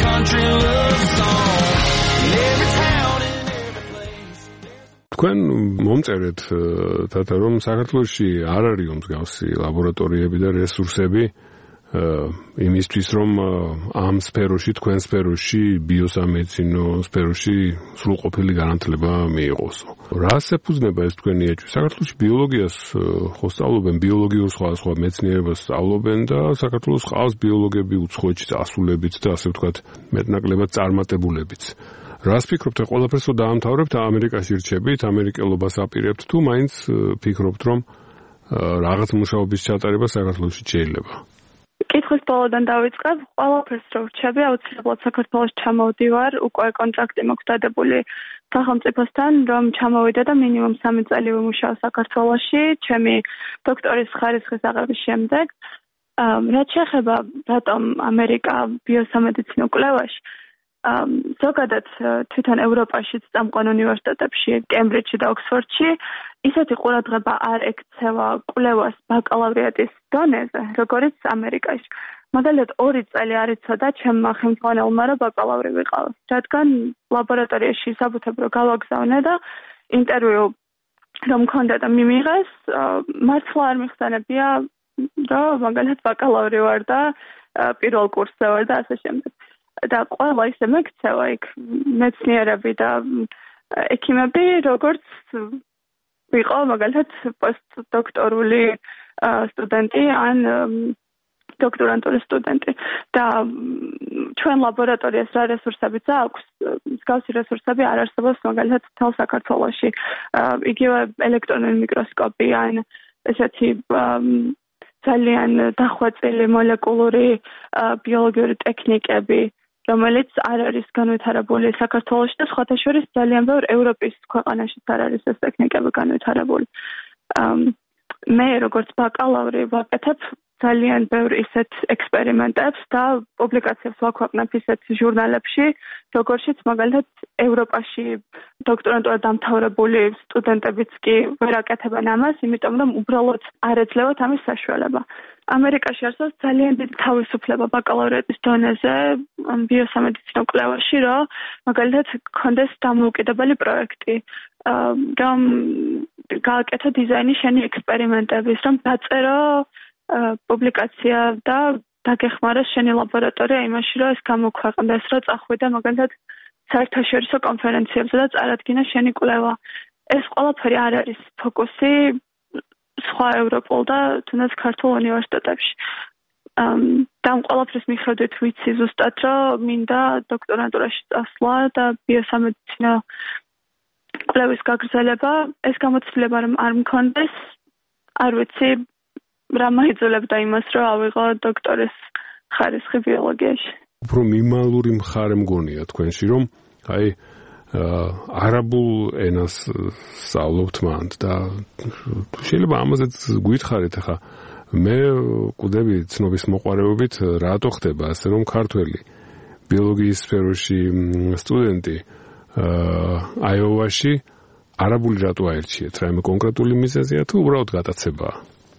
თქვენ მომწერეთ თათა რომ საქართველოში არ არის მსგავსი ლაბორატორიები და რესურსები იმისთვის რომ ამ სფეროში, თქვენ სფეროში, ბიოსამედიცინო სფეროში სრულყოფილი განათლება მიიღოს. რას ეფუძნება ეს თქვენი ეჭვი? საქართველოში ბიოლოგიას ხო სწავლობენ, ბიოლოგიურ სხვა მეცნიერებას სწავლობენ და საქართველოს ყავს ბიოლოგები უცხოეთში ასულებით და ასე ვთქვათ მეტნაკლებად წარმატებულებიც. რას ფიქრობთ, ყველაფერს დაამთავრებთ ამერიკაში რჩებით, ამერიკელობას აპირებთ თუ მაინც ფიქრობთ რომ რაღაც მუშაობის ჩატარება საქართველოში შეიძლება? კითხვის ბოლოდან დავიწყებ, ყველაფერს რო ვრჩები, აუცილებლად საქართველოს ჩამოვდივარ, უკვე კონტრაქტი მაქვს დადებული სახელმწიფოსთან, რომ ჩამოვიდე და მინიმუმ 3 წელი ვიმუშაო საქართველოში, ჩემი დოქტორის ხარისხის აღების შემდეგ. რაც შეეხება რატომ ამერიკა ბიოსამედიცინო კვლევაში, ზოგადად თვითონ ევროპაშიც წამყვან უნივერსიტეტებში, კემბრიჯში და ოქსფორდში ისეთი ყურადღება არ ექცევა კვლევას ბაკალავრიატის დონეზე, როგორიც ამერიკაში. მაგალითად 2 წელი არ იცოდა ჩემმა ხელმძღვანელმა რომ ბაკალავრი ვიყავ, რადგან ლაბორატორიაში საბუთებრო გავაგზავნე და ინტერვიუ რომ მქონდა და მიმიღეს, მართლა არ მიხსენებია, რომ მაგალითად ბაკალავრი ვარ და პირველ კურსზე ვარ და ასე შემდეგ. და ყველა ისე მეკცევა იქ მეცნიერები და ექიმები, როგორც ვიყო მაგალითად პოსტდოქტორული სტუდენტი ან დოქტორანტურის სტუდენტი და ჩვენ ლაბორატორიას რა რესურსებიც აქვს, მსგავსი რესურსები არ არსებობს მაგალითად თელ საქართველოში. იგივე ელექტრონული მიკროსკოპი ან ესეთი ძალიან დახვეწილი მოლეკულური ბიოლოგიური ტექნიკები, რომელიც არ არის განვითარებული საქართველოში და სხვათა შორის ძალიან ბევრ ევროპის ქვეყანაშიც არ არის ეს ტექნიკები განვითარებული. მე როგორც ბაკალავრი ვაკეთებ ძალიან ბევრ ისეთ ექსპერიმენტებს და პუბლიკაციებს ვაქვეყნებ ისეთ ჟურნალებში, როგორშიც მაგალითად ევროპაში დოქტორანტურა დამთავრებული სტუდენტებიც კი ვერ აკეთებენ ამას, იმიტომ რომ უბრალოდ არ ეძლევათ ამის საშუალება. ამერიკაში არსებობს ძალიან დიდი თავისუფლება ბაკალავრიატის დონეზე ბიოსამედიცინო კვლევაში, რომ მაგალითად გქონდეს დამოუკიდებელი პროექტი, რომ გააკეთო დიზაინის შენი ექსპერიმენტების, რომ დაწერო პუბლიკაცია და დაგეხმაროს შენი ლაბორატორია იმაში, რომ ეს გამოქვეყნდეს, რომ წახვიდე მაგალითად საერთაშორისო კონფერენციებზე და წარადგინე შენი კვლევა. ეს ყველაფერი არ არის ფოკუსი სხვა ევროპულ და თუნდაც ქართულ უნივერსიტეტებში. და ამ ყველაფრის მიხედვით ვიცი ზუსტად, რომ მინდა დოქტორანტურაში წასვლა და ბიოსამედიცინო კვლევის გაგრძელება. ეს გამოცდილება რომ არ მქონდეს, არ ვიცი რა მაიძულებდა იმას, რომ ავიღო დოქტორის ხარისხი ბიოლოგიაში. უფრო მიმალური მხარე მგონია თქვენში, რომ აი არაბულ ენას სწავლობთ მანდ და შეიძლება ამაზეც გითხარით ახლა მე კუდები ცნობის მოყარებობით რატო ხდება ასე რომ ქართველი ბიოლოგიის სფეროში სტუდენტი აიოვაში არაბული რატო აერჩიეთ? რაიმე კონკრეტული მიზეზია თუ უბრალოდ გატაცებაა?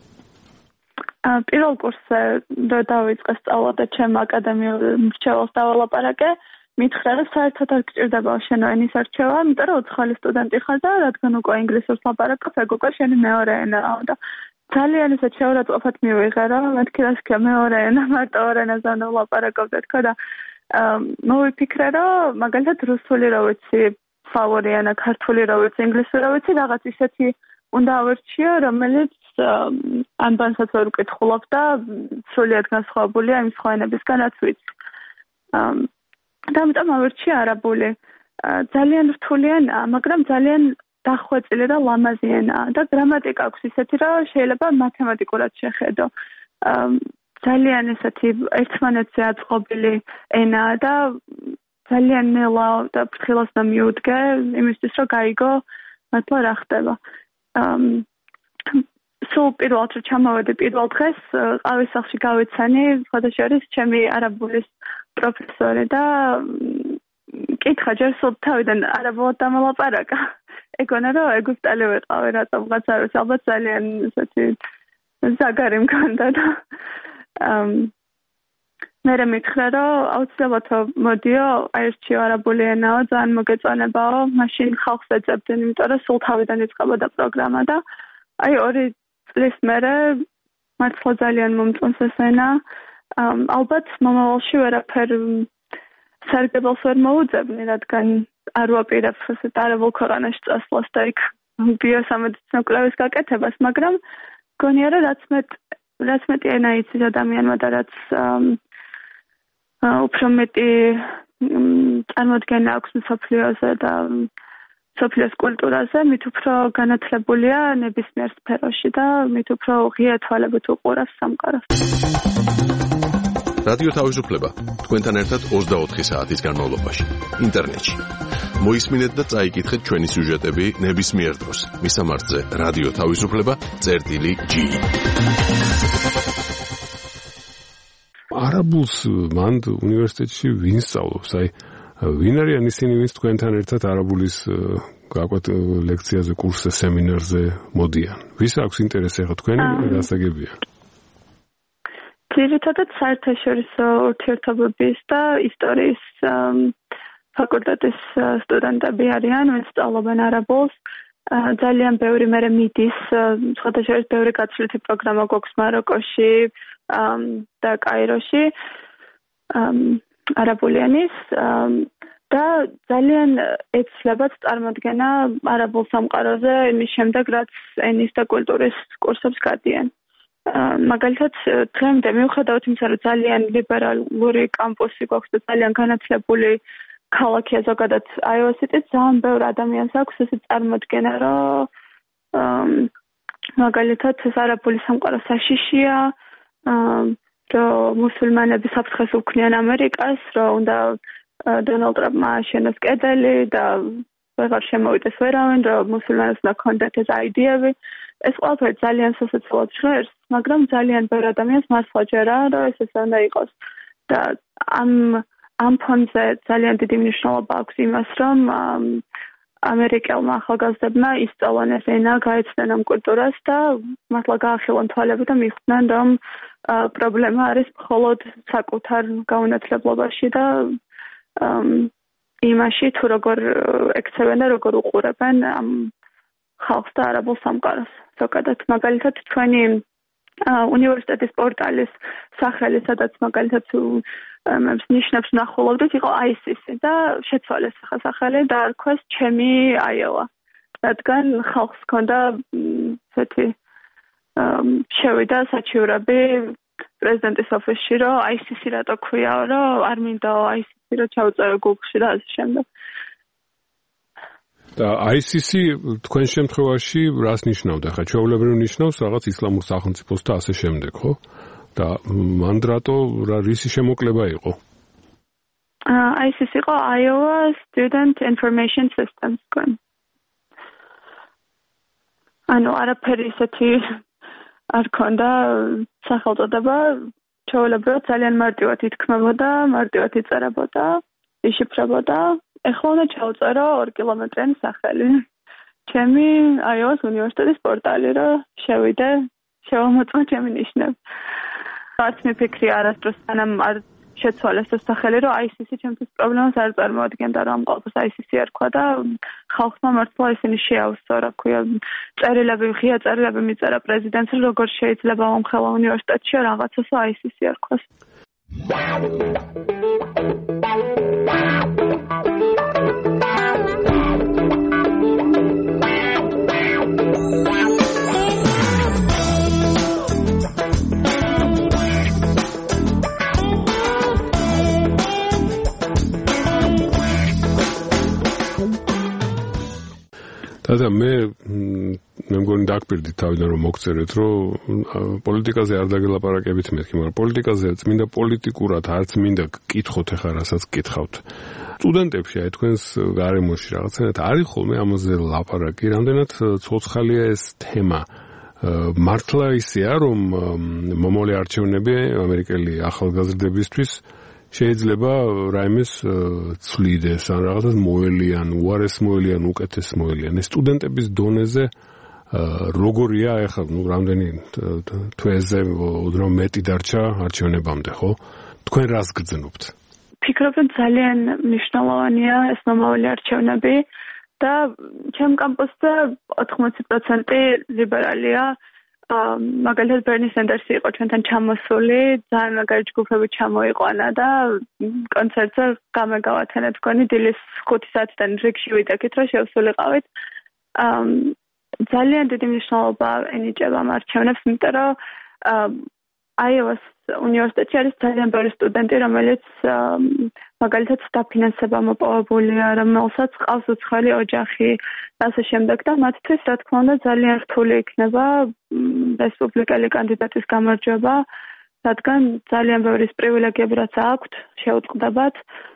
პირველ კურსზე დავიწყე სწავლა და ჩემ აკადემიურ მრჩეველს დავალაპარაკე, მითხრა რომ საერთოდ არ გჭირდება შენო ენის არჩევა, იმიტომ რომ უცხოელი სტუდენტი ხარ და რადგან უკვე ინგლისურს ლაპარაკობ, ეგ უკვე შენი მეორე ენაა და ძალიან ისე შეურაცხყოფად მივიღე, რომ მეთქი რა სქია მეორე ენა, მარტო ორ ენაზე ვლაპარაკობ და თქო და მოვიფიქრე, რომ მაგალითად რუსული რა ვიცი, ფავორი ენა, ქართული რა ვიცი, ინგლისური რა ვიცი, რაღაც ისეთი უნდა ავერჩიო, რომელიც ანბანსაც ვერ ვკითხულობ და სრულიად განსხვავებულია იმ სხვა ენებისგან, რაც ვიცი. და ამიტომ ავერჩიე არაბული. ძალიან რთული ენაა, მაგრამ ძალიან დახვეწილი და ლამაზი ენაა და გრამატიკა აქვს ისეთი, რომ შეიძლება მათემატიკურად შეხედო. ძალიან ესეთი ერთმანეთზე აწყობილი ენაა და ძალიან ნელა და ფრთხილას და მიუდგე იმისთვის, რომ გაიგო მართლა რა ხდება. სულ პირველად რომ ჩამოვედი პირველ დღეს ყავის სახლში გავიცანი სხვადასხვა არის ჩემი არაბულის პროფესორი და კითხა ჯერ სულ თავიდან არაბულად დამალაპარაკა. ეგონა რომ ეგვიპტელი ვიყავი რატომღაც არ ვიცი, ალბათ ძალიან ესეთი ზაგარი მქონდა და მე მითხრა რომ აუცილებლად მოდიო აერჩიო არაბული ენაო, ძალიან მოგეწონებაო, მაშინ ხალხს ეძებდნენ, იმიტომ რომ სულ თავიდან იწყებოდა პროგრამა და აი 2 წლის მერე მართლა ძალიან მომწონს ეს ენა. ალბათ მომავალში ვერაფერ სარგებელს ვერ მოუძებნი, რადგან არ ვაპირებ ესეთ არაბულ ქვეყანაში წასვლას და იქ ბიოსამედიცინო კვლევის გაკეთებას, მაგრამ გონია რომ რაც მეტი ენა იცის ადამიანმა და რაც უფრო მეტი წარმოდგენა აქვს მსოფლიოზე და მსოფლიოს კულტურაზე, მით უფრო განათლებულია ნებისმიერ სფეროში და მით უფრო ღია თვალებით უყურებს სამყაროს. რადიო თავისუფლება თქვენთან ერთად 24 საათის განმავლობაში ინტერნეტში. მოისმინეთ და წაიკითხეთ ჩვენი სიუჟეტები ნებისმიერ დროს. მისამართზე რადიო თავისუფლება.ge. არაბულს მანდ უნივერსიტეტში ვინ სწავლობს? აი ვინ არიან ისინი, ვინც თქვენთან ერთად არაბულის გაკვეთ ლექციაზე, კურსზე, სემინარზე მოდიან? ვის აქვს ინტერესი ახლა თქვენი გასაგებია? ძირითადად საერთაშორისო ურთიერთობების და ისტორიის ფაკულტეტის სტუდენტები არიან, ვინც სწავლობენ არაბულს. ძალიან ბევრი მერე მიდის, სხვადასხვა ბევრი გაცვლითი პროგრამა გვაქვს მაროკოში და კაიროში არაბულიანის და ძალიან ეცვლებათ წარმოდგენა არაბულ სამყაროზე იმის შემდეგ, რაც ენის და კულტურის კურსებს გადიან. მაგალითად, დღემდე მიუხედავად იმისა, რომ ძალიან ლიბერალური კამპუსი გვაქვს და ძალიან განათლებული ქალაქია ზოგადად Iowa City-ს, ძალიან ბევრ ადამიანს აქვს ესე წარმოდგენა, რომ მაგალითად ეს არაბული სამყარო საშიშია, რომ მუსულმანები საფრთხეს უქმნიან ამერიკას, რომ უნდა დონალდ ტრამპმა ააშენოს კედელი და ვეღარ შემოვიდეს ვერავინ, რომ მუსულმანებს უნდა ქონდეთ ეს აიდეები. ეს ყველაფერი ძალიან სასაცილოდ ჟღერს, მაგრამ ძალიან ბევრ ადამიანს მართლა ჯერა, რომ ეს ესე უნდა იყოს. და ამ ფონზე ძალიან დიდი მნიშვნელობა აქვს იმას, რომ ამერიკელმა ახალგაზრდებმა ისწავლონ ეს ენა, გაეცნონ ამ კულტურას და მართლა გაახილონ თვალები და მიხვდნენ, რომ პრობლემა არის მხოლოდ საკუთარ გაუნათლებლობაში და იმაში, თუ როგორ ექცევენ და როგორ უყურებენ ამ ხალხს და არაბულ სამყაროს. ზოგადად, მაგალითად, ჩვენი უნივერსიტეტის პორტალის სახელი, სადაც მაგალითად ნიშნებს ნახულობდით, იყო ICC და შეცვალეს სახელი და არქვეს ჩემი Iowa. რადგან ხალხს ჰქონდა ესეთი შევიდა საჩივრები პრეზიდენტის ოფისში, რომ ICC რატო ქვიაო, რომ არ მინდა ICC რო ჩავწერო Google-ში და ასე შემდეგ. და ICC თქვენ შემთხვევაში რას ნიშნავდა? ხა ჩვეულებრივ ნიშნავს რაღაც ისლამურ სახელმწიფოს და ასე შემდეგ, ხო? და მან რატო რისი შემოკლება იყო? ICC იყო Iowa Student Information System. ანუ არაფერი ისეთი არ ქონდა სახელწოდება, ჩვეულებრივ ძალიან მარტივად ითქმებოდა, მარტივად იწერებოდა, იშიფრებოდა. ეხლა უნდა ჩავწერო 2 კილომეტრიანი სახელი. ჩემი Iowa-ს უნივერსიტეტის პორტალი, რომ შევიდე, შევამოწმო ჩემი ნიშნები. რაც მიფიქრია არასდროს სანამ არ შეცვალეს ეს სახელი, რომ ICC ჩემთვის პრობლემას არ წარმოადგენდა, რომ ამ ყოველთვის ICC არქვა და ხალხმა მართლა ისინი შეავსო, რა ქვია, ღია წერილები მიწერა პრეზიდენტს, როგორ შეიძლება მომხელა უნივერსიტეტში რაღაცას ICC არქვას. და მე მგონი დაგპირდით თავიდან რომ მოგწერეთ რომ პოლიტიკაზე არ დაგელაპარაკებით მეთქი, მაგრამ პოლიტიკაზე წმინდა პოლიტიკურად არც მინდა გკითხოთ ახლა რასაც გკითხავთ. სტუდენტებში აი თქვენს გარემოში რაღაცნაირად არის ხოლმე ამაზე ლაპარაკი, რამდენად ცოცხალია ეს თემა. მართლა ისეა რომ მომავალი არჩევნები ამერიკელი ახალგაზრდებისთვის შეიძლება რაიმეს ცვლიდეს ან რაღაცას მოელიან, უარეს მოელიან, უკეთეს მოელიან. ეს სტუდენტების დონეზე როგორია ახლა, რამდენი თვეზე უდროო მეტი დარჩა არჩევნებამდე, ხო? თქვენ რას გძნობთ? ფიქრობ, რომ ძალიან მნიშვნელოვანია ეს მომავალი არჩევნები და ჩემ კამპუსზე 80% ლიბერალია. მაგალითად ბერნი სენდერსი იყო ჩვენთან ჩამოსული, ძალიან მაგარი ჯგუფები ჩამოიყვანა და კონცერტზე გამეგავათენეთ მგონი დილის 5 საათიდან რიგში ვიდექით, რომ შევსულიყავით. ძალიან დიდი მნიშვნელობა ენიჭება ამ არჩევნებს, იმიტომ რომ Iowa-ს უნივერსიტეტში არის ძალიან ბევრი სტუდენტი, რომელიც მაგალითად დაფინანსება მოპოვებულია, რომელსაც ყავს უცხოელი ოჯახი და ასე შემდეგ და მათთვის რა თქმა უნდა ძალიან რთული იქნება რესპუბლიკელი კანდიდატის გამარჯვება, რადგან ძალიან ბევრი პრივილეგიები რაც აქვთ შეუწყდებათ.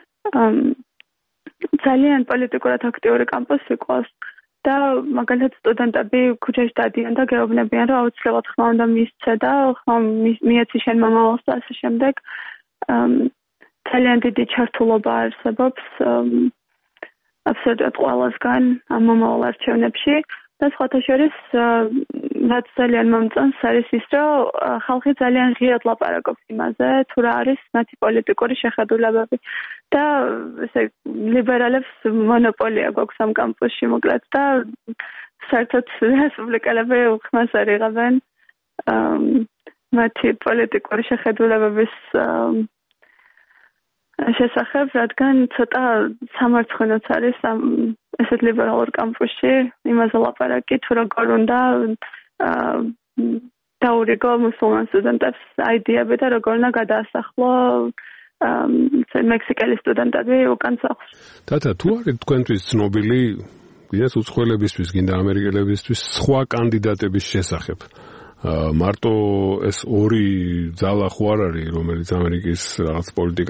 ძალიან პოლიტიკურად აქტიური კამპუსი ყავს და მაგალითად სტუდენტები ქუჩაში დადიან და გეუბნებიან, რომ აუცილებლად ხმა უნდა მისცე და ხმა მიეცი შენ მომავალს და ასე შემდეგ. ძალიან დიდი ჩართულობა არსებობს აბსოლუტურად ყველასგან ამ მომავალ არჩევნებში და სხვათა შორის რაც ძალიან მომწონს არის ის, რომ ხალხი ძალიან ღიად ლაპარაკობს იმაზე, თუ რა არის მათი პოლიტიკური შეხედულებები და ესე ლიბერალებს მონოპოლია გვაქვს ამ კამპუსში მოკლედ და საერთოდ რესპუბლიკელები ხმას არ იღებენ მათი პოლიტიკური შეხედულებების შესახებ, რადგან ცოტა სამარცხვინოც არის ამ ესეთ ლიბერალურ კამპუსში იმაზე ლაპარაკი, თუ როგორ უნდა დაურიგო მუსულმან სტუდენტებს აიდიები და როგორ უნდა გადაასახლო მექსიკელი სტუდენტები უკან სახლს. თათა, თუ არის თქვენთვის ცნობილი გინდათ უცხოელებისთვის, გინდა ამერიკელებისთვის სხვა კანდიდატების შესახებ? მარტო ეს ორი ძალა ხო არ არის, რომელიც ამერიკის რაღაც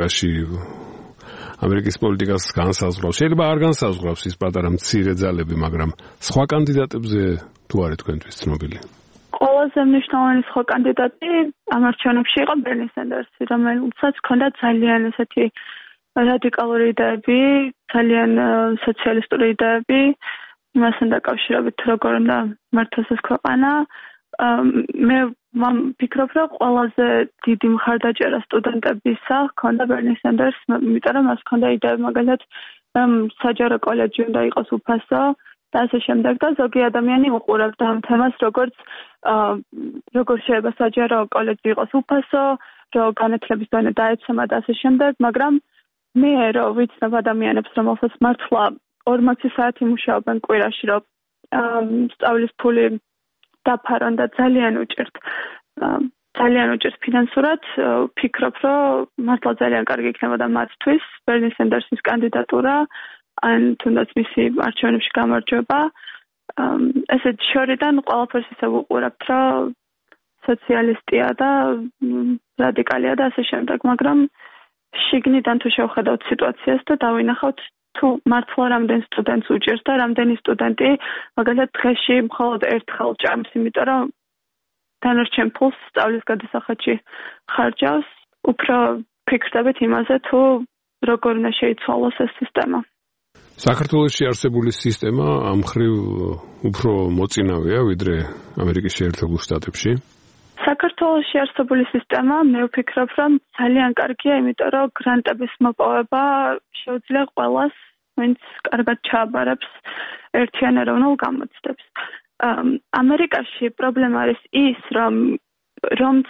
პოლიტიკას განსაზღვრავს. შეიძლება არ განსაზღვრავს ის პატარა მცირე ძალები, მაგრამ სხვა კანდიდატებზე თუ არის თქვენთვის ცნობილი? ყველაზე მნიშვნელოვანი სხვა კანდიდატი ამ არჩევნებში იყო ბერნი სენდერსი, რომელსაც ჰქონდა ძალიან ესეთი რადიკალური იდეები, ძალიან სოციალისტური იდეები, იმასთან დაკავშირებით, როგორ უნდა მართოს ეს ქვეყანა. მე ვფიქრობ, რომ ყველაზე დიდი მხარდაჭერა სტუდენტებისა ჰქონდა ბერნი სენდერს, იმიტომ რომ მას ჰქონდა იდეები, მაგალითად, საჯარო კოლეჯი უნდა იყოს უფასო და ასე შემდეგ და ზოგი ადამიანი უყურებდა ამ თემას, როგორ შეიძლება საჯარო კოლეჯი იყოს უფასო, რომ განათლების დონე დაეცემა და ასე შემდეგ, მაგრამ მე რო ვიცნობ ადამიანებს, რომელსაც მართლა 40 საათი მუშაობენ კვირაში, რომ სწავლის ფული დაფარონ და ძალიან უჭირთ ფინანსურად, ვფიქრობ, რომ მართლა ძალიან კარგი იქნებოდა მათთვის ბერნი სენდერსის კანდიდატურა, ან თუნდაც მისი არჩევნებში გამარჯვება. ესეთ შორიდან ყველაფერს ისე ვუყურებთ, რომ სოციალისტია და რადიკალია და ასე შემდეგ, მაგრამ შიგნიდან თუ შევხედავთ სიტუაციას და დავინახავთ თუ მართლა რამდენ სტუდენტს უჭირს და რამდენი სტუდენტი მაგალითად დღეში მხოლოდ ერთხელ ჭამს, იმიტომ რომ დანარჩენ ფულს სწავლის გადასახადში ხარჯავს, უფრო ფიქრდებით იმაზე, თუ როგორ უნდა შეიცვალოს ეს სისტემა. საქართველოში არსებული სისტემა ამ მხრივ უფრო მოწინავეა, ვიდრე ამერიკის შეერთებულ შტატებში? საქართველოში არსებული სისტემა, მე ვფიქრობ, რომ ძალიან კარგია, იმიტომ რომ გრანტების მოპოვება შეუძლია ყველას, ვინც კარგად ჩააბარებს ერთიან ეროვნულ გამოცდებს. ამერიკაში პრობლემა არის ის, რომც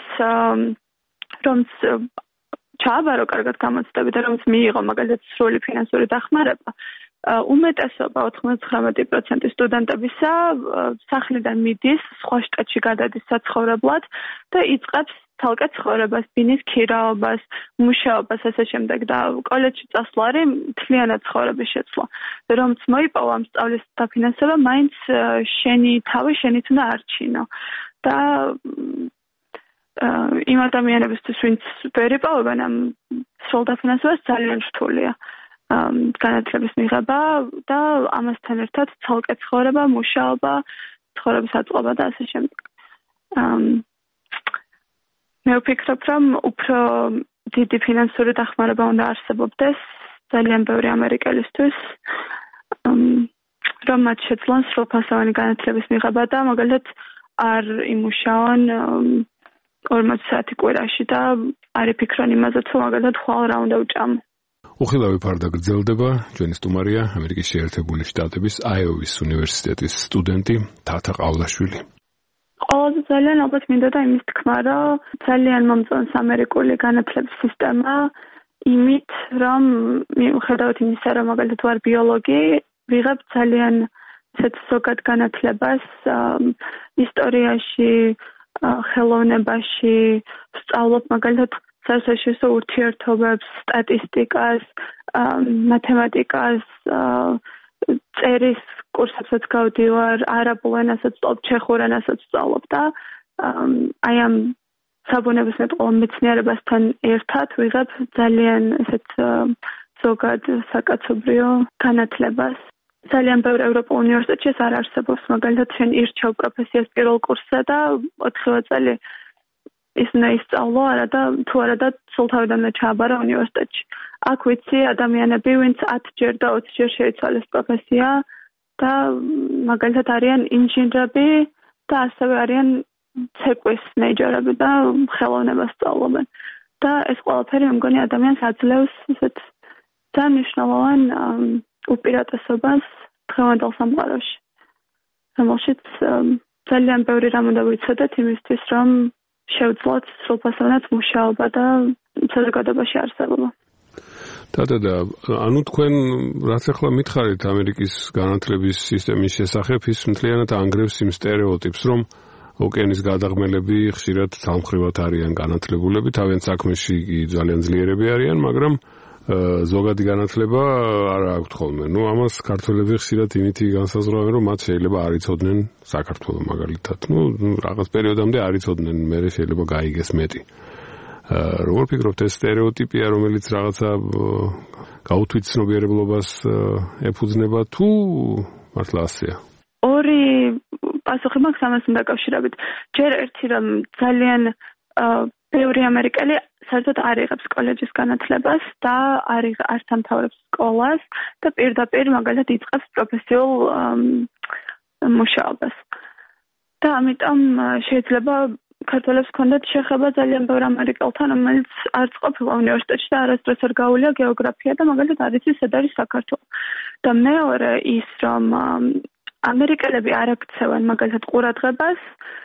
ჩააბარო კარგად გამოცდები და რომც მიიღო მაგალითად სრული ფინანსური დახმარება, უმეტესობა 99% სტუდენტებისა სახლიდან მიდის, სხვა შტატში გადადის საცხოვრებლად და იწყებს ცალკე ცხოვრებას, ბინის ქირაობას, მუშაობას, ასე შემდეგ და კოლეჯში წასვლა არის მთლიანად ცხოვრების შეცვლა. რომც მოიპოვა ამ სწავლის დაფინანსება, მაინც შენი თავი შენით უნდა არჩინო. და იმ ადამიანებისთვის, ვინც ვერ იპოვებენ ამ სრულ დაფინანსებას, ძალიან რთულია განათლების მიღება და ამასთან ერთად ცალკე ცხოვრება, მუშაობა, ცხოვრების აწყობა და ასე შემდეგ. მე ვფიქრობ, რომ უფრო დიდი ფინანსური დახმარება უნდა არსებობდეს ძალიან ბევრი ამერიკელისთვის, რომ მათ შეძლონ სრულფასოვანი განათლების მიღება და მაგალითად არ იმუშაონ 40 საათი კვირაში და არ იფიქრონ იმაზე, თუ მაგალითად ხვალ რა უნდა უჭამო. უხილავი ფარდა გრძელდება. ჩვენი სტუმარია ამერიკის შეერთებული შტატების აიოვის უნივერსიტეტის სტუდენტი თათა ყავლაშვილი. ყველაზე ძალიან ალბათ მინდოდა იმის თქმა, რომ ძალიან მომწონს ამერიკული განათლების სისტემა, იმით, რომ მიუხედავად იმისა, რომ მაგალითად ვარ ბიოლოგი, ვიღებ ძალიან ისეთ ზოგად განათლებას ისტორიაში, ხელოვნებაში, ვსწავლობ მაგალითად საერთაშორისო ურთიერთობებს, სტატისტიკას, მათემატიკას, წერის კურსებსაც გავდივარ, არაბულ ენასაც ვსწავლობ, ჩეხურ ენასაც ვსწავლობ და აი ამ საბუნებისმეტყველო მეცნიერებასთან ერთად ვიღებ ძალიან ესეთ ზოგად საკაცობრიო განათლებას. ძალიან ბევრ ევროპულ უნივერსიტეტში ეს არ არსებობს, მაგალითად შენ ირჩევ პროფესიას პირველ კურსზე და 4 წელი ის უნდა ისწავლო არა და თუ არა და სულ თავიდანვე ჩააბარა უნივერსიტეტში. აქ ვიცი ადამიანები, ვინც 10 ჯერ და 20 ჯერ შეიცვალეს პროფესია და მაგალითად არიან ინჟინრები და ასევე არიან ცეკვის მეიჯორები და ხელოვნებას სწავლობენ. და ეს ყველაფერი მე მგონი ადამიანს აძლევს ისეთ ძალიან მნიშვნელოვან უპირატესობას დღევანდელ სამყაროში. რომელშიც ძალიან ბევრი რამ უნდა ვიცოდეთ იმისთვის, რომ შევძლოთ სრულფასოვნად მუშაობა და საზოგადოებაში არსებობა. და ანუ თქვენ რაც ახლა მითხარით ამერიკის განათლების სისტემის შესახებ, ის მთლიანად ანგრევს იმ სტერეოტიპს, რომ ოკეანის გადაღმელები ხშირად თალმხრივად არიან განათლებულები, თავიანთ საქმეში ძალიან ძლიერები არიან, მაგრამ ზოგადი განათლება არ აქვთ ხოლმე. ამას ქართველები ხშირად იმითი განსაზღვრავენ, რომ მათ შეიძლება არ იცოდნენ საქართველოს მაგალითად. რაღაც პერიოდამდე არ იცოდნენ, მერე შეიძლება გაიგეს მეტი. როგორ ფიქრობთ, ეს სტერეოტიპია, რომელიც რაღაცა გაუთვით ცნობიერებლობას ეფუძნება თუ მართლა ასეა? ორი პასუხი მაქვს ამასთან დაკავშირებით. ჯერ ერთი რომ ძალიან ბევრი ამერიკელი საერთოდ არ იღებს კოლეჯის განათლებას და არ ამთავრებს სკოლას და პირდაპირ მაგალითად იწყებს პროფესიულ მუშაობას. და ამიტომ შეიძლება ქართველებს ჰქონდათ შეხება ძალიან ბევრ ამერიკელთან, რომელიც არც ყოფილა უნივერსიტეტში და არასდროს არ გაუვლია გეოგრაფია და მაგალითად არ იცის სად არის საქართველო. და მეორე ის რომ ამერიკელები არ აქცევენ მაგალითად ყურადღებას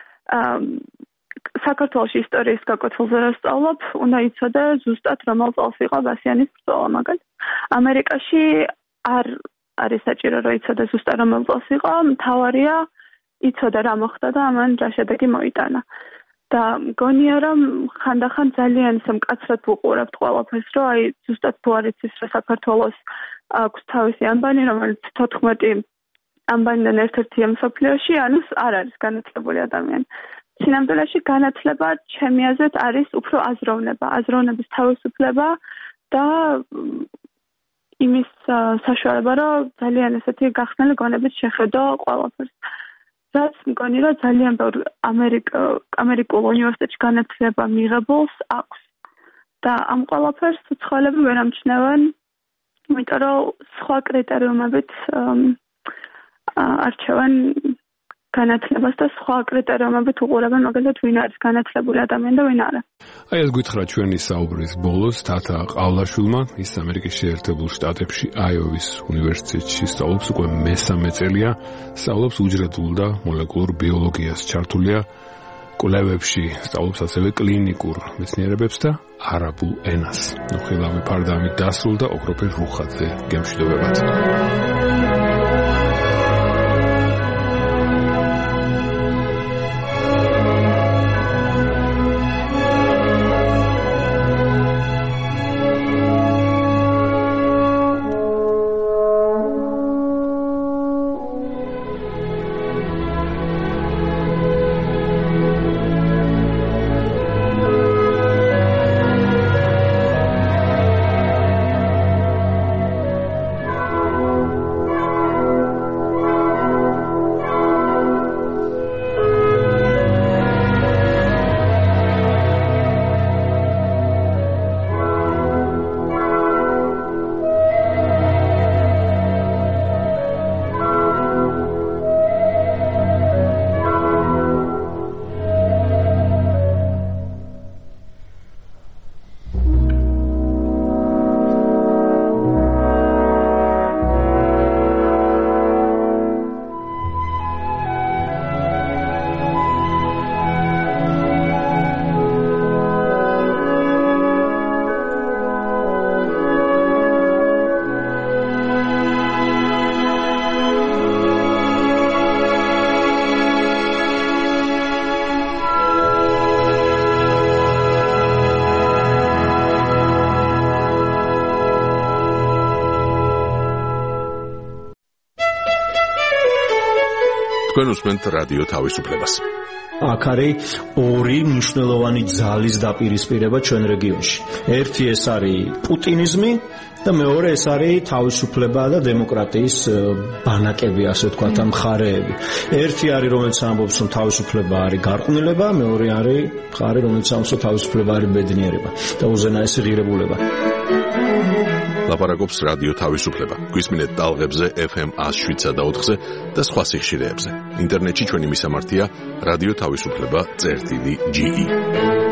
საქართველოს ისტორიის გაკეთილზე რა სწავლობ, უნდა იცოდე ზუსტად რომელ წელს იყო ბასიანის ბრძოლა მაგალითად. ამერიკაში არ არის საჭირო რომ იცოდე ზუსტად რომელ წელს იყო, მთავარია იცოდე რა მოხდა და ამან რა შედეგი მოიტანა. და მგონია რომ ხანდახან ძალიან ისე მკაცრად ვუყურებთ ყველაფერს, რომ აი ზუსტად თუ არ იცის რომ საქართველოს აქვს თავისი ამბანი, რომელიც 14 ამბანიდან ერთ-ერთია მსოფლიოში, ანუ არ არის განათლებული ადამიანი. სინამდვილეში განათლება ჩემი აზრით არის უფრო აზროვნება, აზროვნების თავისუფლება და იმის საშუალება, რომ ძალიან ესეთი გახსნილი გონებით შეხედო ყველაფერს. რაც მგონი რომ ძალიან ბევრ ამერიკულ უნივერსიტეტში განათლება მიღებულს აქვს. და ამ ყველაფერს ცხოველები ვერ ამჩნევენ, იმიტომ რომ სხვა კრიტერიუმებით არჩევენ განათლებას და სხვა კრიტერიუმებით უყურებენ მაგალითად ვინ არის განათლებული ადამიანი და ვინ არა. აი ეს გითხრა ჩვენი საუბრის ბოლოს თათა ყავლაშვილმა, ის ამერიკის შეერთებულ შტატებში აიოვის უნივერსიტეტში სწავლობს უკვე მესამე წელია, სწავლობს უჯრედულ და მოლეკულურ ბიოლოგიას, ჩართულია კვლევებში, სწავლობს ასევე კლინიკურ მეცნიერებებს და არაბულ ენას. ხილავი ფარდამით დასრულდა ოქროფერ რუხაძე გემშვიდობებად. თქვენ უსმენთ რადიო თავისუფლებას. აქ არის ორი მნიშვნელოვანი ძალის დაპირისპირება ჩვენ რეგიონში. ერთი ეს არის პუტინიზმი და მეორე ეს არის თავისუფლება და დემოკრატიის ბანაკები, ასე ვთქვათ, ამ მხარეები. ერთი არის, რომელიც ამბობს, რომ თავისუფლება არის გარყვნილება, მეორე არის მხარე, რომელიც ამბობს, რომ თავისუფლება არის ბედნიერება და უზენაესი ღირებულება. ლაპარაკობს რადიო თავისუფლება. გვისმინეთ ტალღებზე FM 107.4-ზე და სხვა სიხშირეებზე. ინტერნეტში ჩვენი მისამართია რადიო თავისუფლება.ge